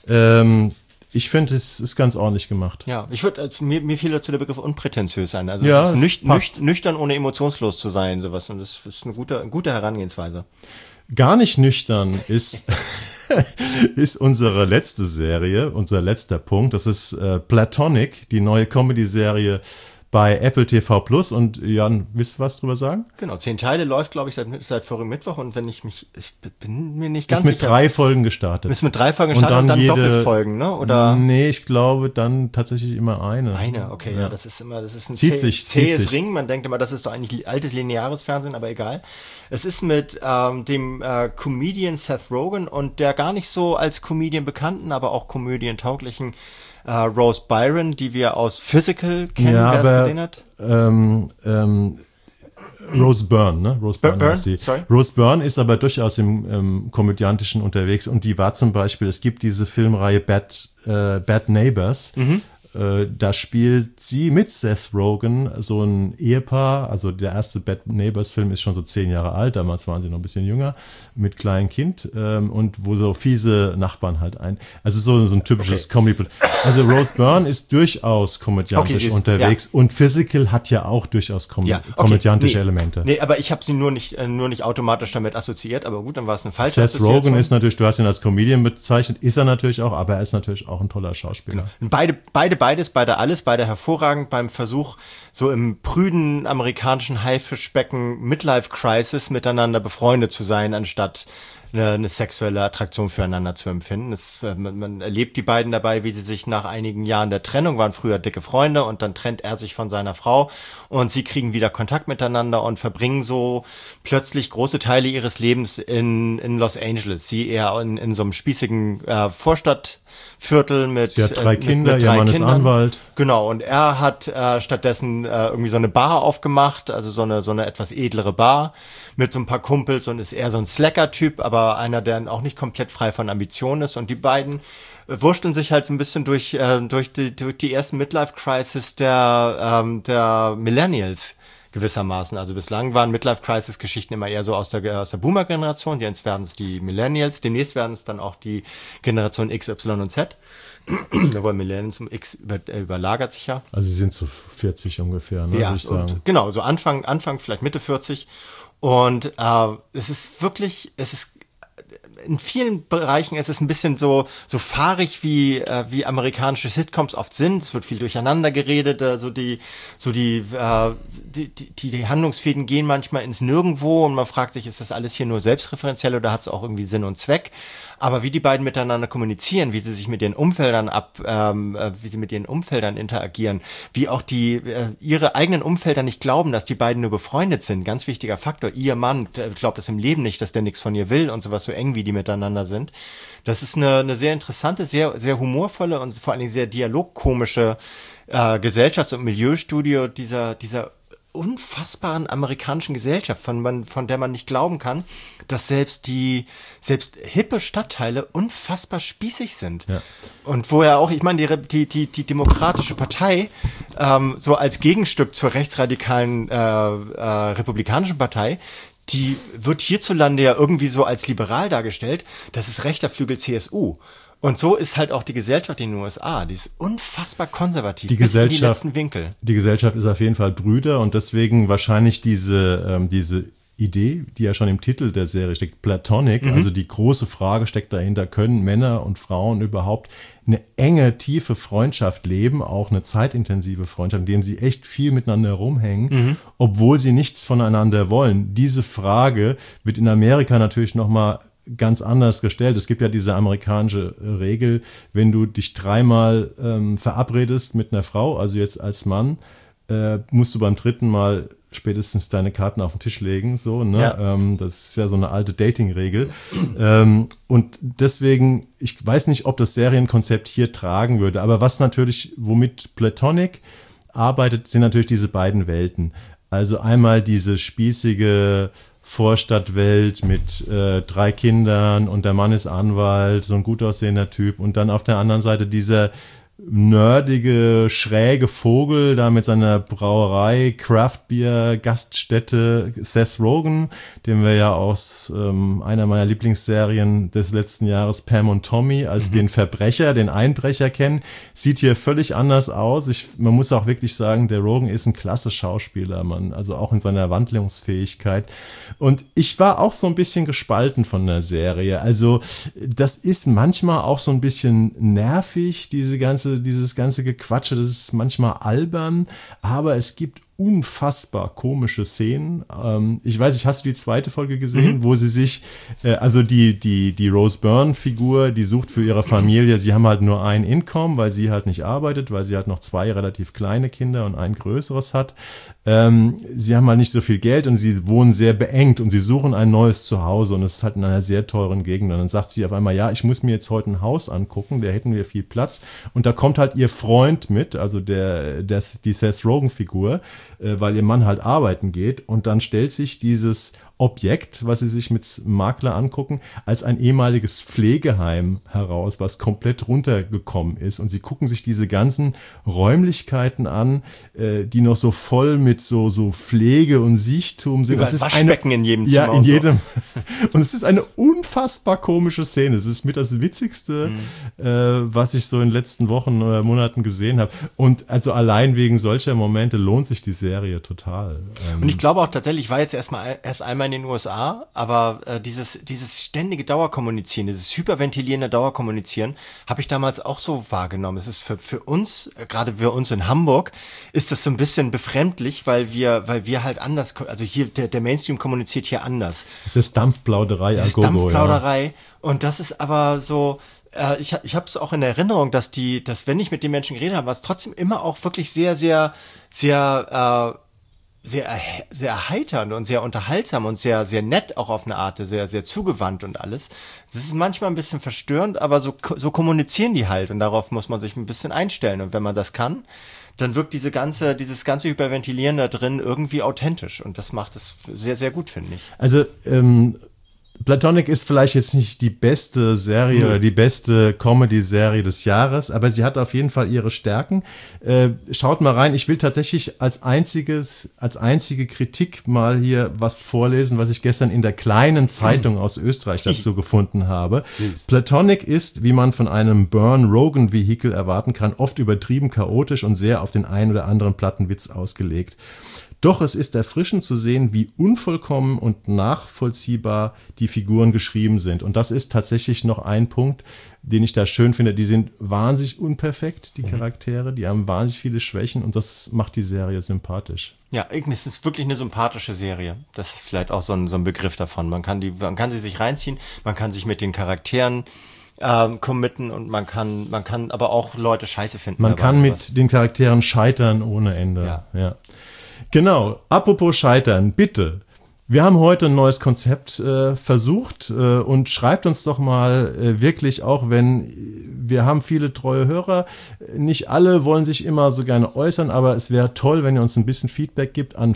Ich finde, es ist ganz ordentlich gemacht. Ja, mir fiel dazu der Begriff unprätentiös ein. Also ja, es ist nüchtern, ohne emotionslos zu sein, sowas. Und das ist eine gute Herangehensweise. Gar nicht nüchtern ist unsere letzte Serie, unser letzter Punkt. Das ist Platonic, die neue Comedy-Serie bei Apple TV Plus. Und Jan, willst du was drüber sagen? Genau, 10 Teile läuft, glaube ich, seit vorigen Mittwoch. Und wenn ich bin mir nicht ganz sicher. Ist mit 3 Folgen gestartet. Ist mit 3 Folgen gestartet und dann Doppelfolgen, ne? Oder? Nee, ich glaube dann tatsächlich immer eine. Eine, okay, ja, das ist ein zähes Ring. Man denkt immer, das ist doch eigentlich altes lineares Fernsehen, aber egal. Es ist mit dem Comedian Seth Rogen und der gar nicht so als Comedian bekannten, aber auch komödientauglichen Rose Byron, die wir aus Physical kennen, wer es gesehen hat. Rose Byrne, ne? Rose Byrne heißt sie. Sorry? Rose Byrne ist aber durchaus im Komödiantischen unterwegs und die war zum Beispiel, es gibt diese Filmreihe Bad Neighbors. Da spielt sie mit Seth Rogen so ein Ehepaar, also der erste Bad Neighbors Film ist schon so 10 Jahre alt, damals waren sie noch ein bisschen jünger, mit kleinem Kind und wo so fiese Nachbarn halt also so ein typisches Comedy. Also Rose Byrne ist durchaus komödiantisch unterwegs und Physical hat ja auch durchaus komödiantische Elemente. Nee, aber ich habe sie nur nicht automatisch damit assoziiert, aber gut, dann war es eine falsche Seth Rogen ist natürlich, du hast ihn als Comedian bezeichnet, ist er natürlich auch, aber er ist natürlich auch ein toller Schauspieler. Genau. Beide hervorragend beim Versuch, so im prüden amerikanischen Haifischbecken Midlife-Crisis miteinander befreundet zu sein, anstatt eine sexuelle Attraktion füreinander zu empfinden. Man erlebt die beiden dabei, wie sie sich nach einigen Jahren der Trennung, waren früher dicke Freunde und dann trennt er sich von seiner Frau und sie kriegen wieder Kontakt miteinander und verbringen so plötzlich große Teile ihres Lebens in Los Angeles. Sie eher in so einem spießigen Vorstadtviertel mit sie hat 3 Kinder, mit 3 ihr Mann ist Kindern. Anwalt. Genau, und er hat stattdessen irgendwie so eine Bar aufgemacht, also so eine etwas edlere Bar mit so ein paar Kumpels und ist eher so ein Slacker-Typ, aber einer, der auch nicht komplett frei von Ambitionen ist. Und die beiden wursteln sich halt so ein bisschen durch die ersten Midlife-Crisis der Millennials gewissermaßen. Also bislang waren Midlife-Crisis-Geschichten immer eher so aus der Boomer-Generation, jetzt werden es die Millennials, demnächst werden es dann auch die Generation X, Y und Z. Aber Millennium X überlagert sich ja. Also sie sind so 40 ungefähr, ne, Ja, würde ich sagen. Genau, so Anfang, vielleicht Mitte 40. Und es ist in vielen Bereichen ist es ein bisschen so fahrig wie amerikanische Sitcoms oft sind. Es wird viel durcheinander geredet, die Handlungsfäden gehen manchmal ins Nirgendwo und man fragt sich, ist das alles hier nur selbstreferenziell oder hat es auch irgendwie Sinn und Zweck? Aber wie die beiden miteinander kommunizieren, wie sie sich mit ihren Umfeldern interagieren, wie auch ihre eigenen Umfelder nicht glauben, dass die beiden nur befreundet sind. Ganz wichtiger Faktor. Ihr Mann glaubt es im Leben nicht, dass der nichts von ihr will und sowas, so eng wie die miteinander sind. Das ist eine sehr interessante, sehr, sehr humorvolle und vor allen Dingen sehr dialogkomische Gesellschafts- und Milieustudio dieser unfassbaren amerikanischen Gesellschaft, von der man nicht glauben kann, dass selbst hippe Stadtteile unfassbar spießig sind. Ja. Und wo ja auch, ich meine, die Demokratische Partei so als Gegenstück zur rechtsradikalen Republikanischen Partei, die wird hierzulande ja irgendwie so als liberal dargestellt. Das ist rechter Flügel CSU. Und so ist halt auch die Gesellschaft in den USA. Die ist unfassbar konservativ. Die Gesellschaft, bis in die letzten Winkel. Die Gesellschaft ist auf jeden Fall Brüder und deswegen wahrscheinlich diese Idee, die ja schon im Titel der Serie steckt, Platonic, also die große Frage steckt dahinter, können Männer und Frauen überhaupt eine enge, tiefe Freundschaft leben, auch eine zeitintensive Freundschaft, in denen sie echt viel miteinander rumhängen, obwohl sie nichts voneinander wollen. Diese Frage wird in Amerika natürlich nochmal ganz anders gestellt. Es gibt ja diese amerikanische Regel, wenn du dich 3-mal verabredest mit einer Frau, also jetzt als Mann, musst du beim 3. Mal spätestens deine Karten auf den Tisch legen, so, ne? Ja. Das ist ja so eine alte Dating-Regel. Und deswegen, ich weiß nicht, ob das Serienkonzept hier tragen würde, aber womit Platonic arbeitet, sind natürlich diese beiden Welten. Also einmal diese spießige Vorstadtwelt mit 3 Kindern und der Mann ist Anwalt, so ein gut aussehender Typ und dann auf der anderen Seite dieser nerdige, schräge Vogel da mit seiner Brauerei, Craftbeer, Gaststätte, Seth Rogen, den wir ja aus einer meiner Lieblingsserien des letzten Jahres, Pam und Tommy, als den Verbrecher, den Einbrecher kennen, sieht hier völlig anders aus. Man muss auch wirklich sagen, der Rogen ist ein klasse Schauspieler, also auch in seiner Wandlungsfähigkeit. Und ich war auch so ein bisschen gespalten von der Serie. Also das ist manchmal auch so ein bisschen nervig, dieses ganze Gequatsche, das ist manchmal albern, aber es gibt unfassbar komische Szenen. Ich weiß nicht, hast du die 2. Folge gesehen, wo sie sich, also die Rose Byrne-Figur, die sucht für ihre Familie, sie haben halt nur ein Income, weil sie halt nicht arbeitet, weil sie halt noch 2 relativ kleine Kinder und ein größeres hat. Sie haben halt nicht so viel Geld und sie wohnen sehr beengt und sie suchen ein neues Zuhause und es ist halt in einer sehr teuren Gegend. Und dann sagt sie auf einmal, ja, ich muss mir jetzt heute ein Haus angucken, da hätten wir viel Platz. Und da kommt halt ihr Freund mit, also die Seth Rogen-Figur, weil ihr Mann halt arbeiten geht und dann stellt sich dieses Objekt, was sie sich mit Makler angucken, als ein ehemaliges Pflegeheim heraus, was komplett runtergekommen ist und sie gucken sich diese ganzen Räumlichkeiten an, die noch so voll mit so Pflege und Siechtum sind. Das ist Waschbecken in jedem Zimmer. Ja, in jedem. Und es ist eine unfassbar komische Szene. Es ist mit das Witzigste, was ich so in den letzten Wochen oder Monaten gesehen habe. Und also allein wegen solcher Momente lohnt sich die Serie total. Und ich glaube auch tatsächlich, ich war jetzt erst einmal in den USA, aber dieses ständige Dauerkommunizieren, dieses hyperventilierende Dauerkommunizieren, habe ich damals auch so wahrgenommen. Es ist für uns, gerade für uns in Hamburg, ist das so ein bisschen befremdlich, weil wir halt anders, also hier, der Mainstream kommuniziert hier anders. Es ist Dampfplauderei. Es ist Dampfplauderei, ja. Und das ist aber so, ich habe es auch in Erinnerung, dass wenn ich mit den Menschen geredet habe, war es trotzdem immer auch wirklich sehr, sehr, sehr, sehr erheiternd und sehr unterhaltsam und sehr, sehr nett auch auf eine Art, sehr, sehr zugewandt und alles. Das ist manchmal ein bisschen verstörend, aber so kommunizieren die halt und darauf muss man sich ein bisschen einstellen. Und wenn man das kann, dann wirkt dieses ganze Hyperventilieren da drin irgendwie authentisch und das macht es sehr, sehr gut, finde ich. Also, Platonic ist vielleicht jetzt nicht die beste Serie oder die beste Comedy-Serie des Jahres, aber sie hat auf jeden Fall ihre Stärken. Schaut mal rein. Ich will tatsächlich als einzige Kritik mal hier was vorlesen, was ich gestern in der kleinen Zeitung aus Österreich dazu gefunden habe. Platonic ist, wie man von einem Byrne-Rogan-Vehikel erwarten kann, oft übertrieben chaotisch und sehr auf den ein oder anderen Plattenwitz ausgelegt. Doch es ist erfrischend zu sehen, wie unvollkommen und nachvollziehbar die Figuren geschrieben sind. Und das ist tatsächlich noch ein Punkt, den ich da schön finde. Die sind wahnsinnig unperfekt, die Charaktere. Die haben wahnsinnig viele Schwächen und das macht die Serie sympathisch. Ja, es ist wirklich eine sympathische Serie. Das ist vielleicht auch so ein Begriff davon. Man kann sie sich reinziehen, man kann sich mit den Charakteren committen und man kann aber auch Leute scheiße finden. Man kann mit den Charakteren scheitern ohne Ende. Ja. Genau, apropos Scheitern, bitte. Wir haben heute ein neues Konzept versucht und schreibt uns doch mal wirklich, auch wenn wir haben viele treue Hörer, nicht alle wollen sich immer so gerne äußern, aber es wäre toll, wenn ihr uns ein bisschen Feedback gibt an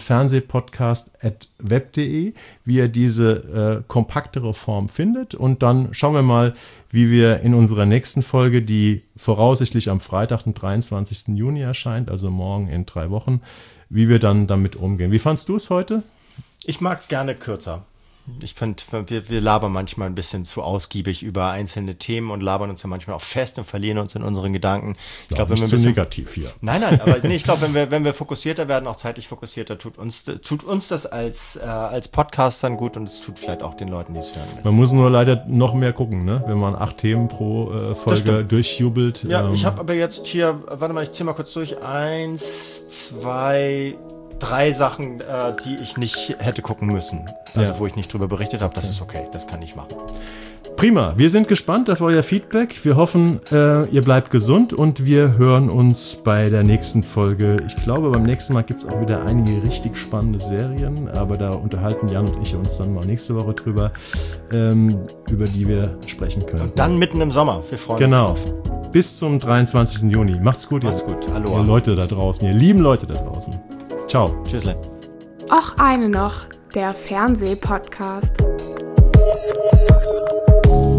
fernsehpodcast@web.de, wie ihr diese kompaktere Form findet und dann schauen wir mal, wie wir in unserer nächsten Folge, die voraussichtlich am Freitag, den 23. Juni erscheint, also morgen in 3 Wochen, wie wir dann damit umgehen. Wie fandst du es heute? Ich mag es gerne kürzer. Ich finde, wir labern manchmal ein bisschen zu ausgiebig über einzelne Themen und labern uns dann manchmal auch fest und verlieren uns in unseren Gedanken. Ich glaube, nicht zu negativ hier. Nein, aber ich glaube, wenn wir fokussierter werden, auch zeitlich fokussierter, tut uns das als Podcastern gut und es tut vielleicht auch den Leuten, die es hören. Man muss nur leider noch mehr gucken, ne? Wenn man 8 Themen pro Folge durchjubelt. Ja, ich habe aber jetzt hier, warte mal, ich zähle mal kurz durch. 1, 2, 3 Sachen, die ich nicht hätte gucken müssen. Also wo ich nicht drüber berichtet habe, das ist okay, das kann ich machen. Prima, wir sind gespannt auf euer Feedback. Wir hoffen, ihr bleibt gesund und wir hören uns bei der nächsten Folge. Ich glaube, beim nächsten Mal gibt es auch wieder einige richtig spannende Serien, aber da unterhalten Jan und ich uns dann mal nächste Woche drüber, über die wir sprechen können. Und dann mitten im Sommer, wir freuen uns drauf. Bis zum 23. Juni. Macht's gut, Macht's gut. Hallo. Ihr Leute da draußen, ihr lieben Leute da draußen. Ciao. Tschüssle. Och, eine noch, der Fernsehpodcast.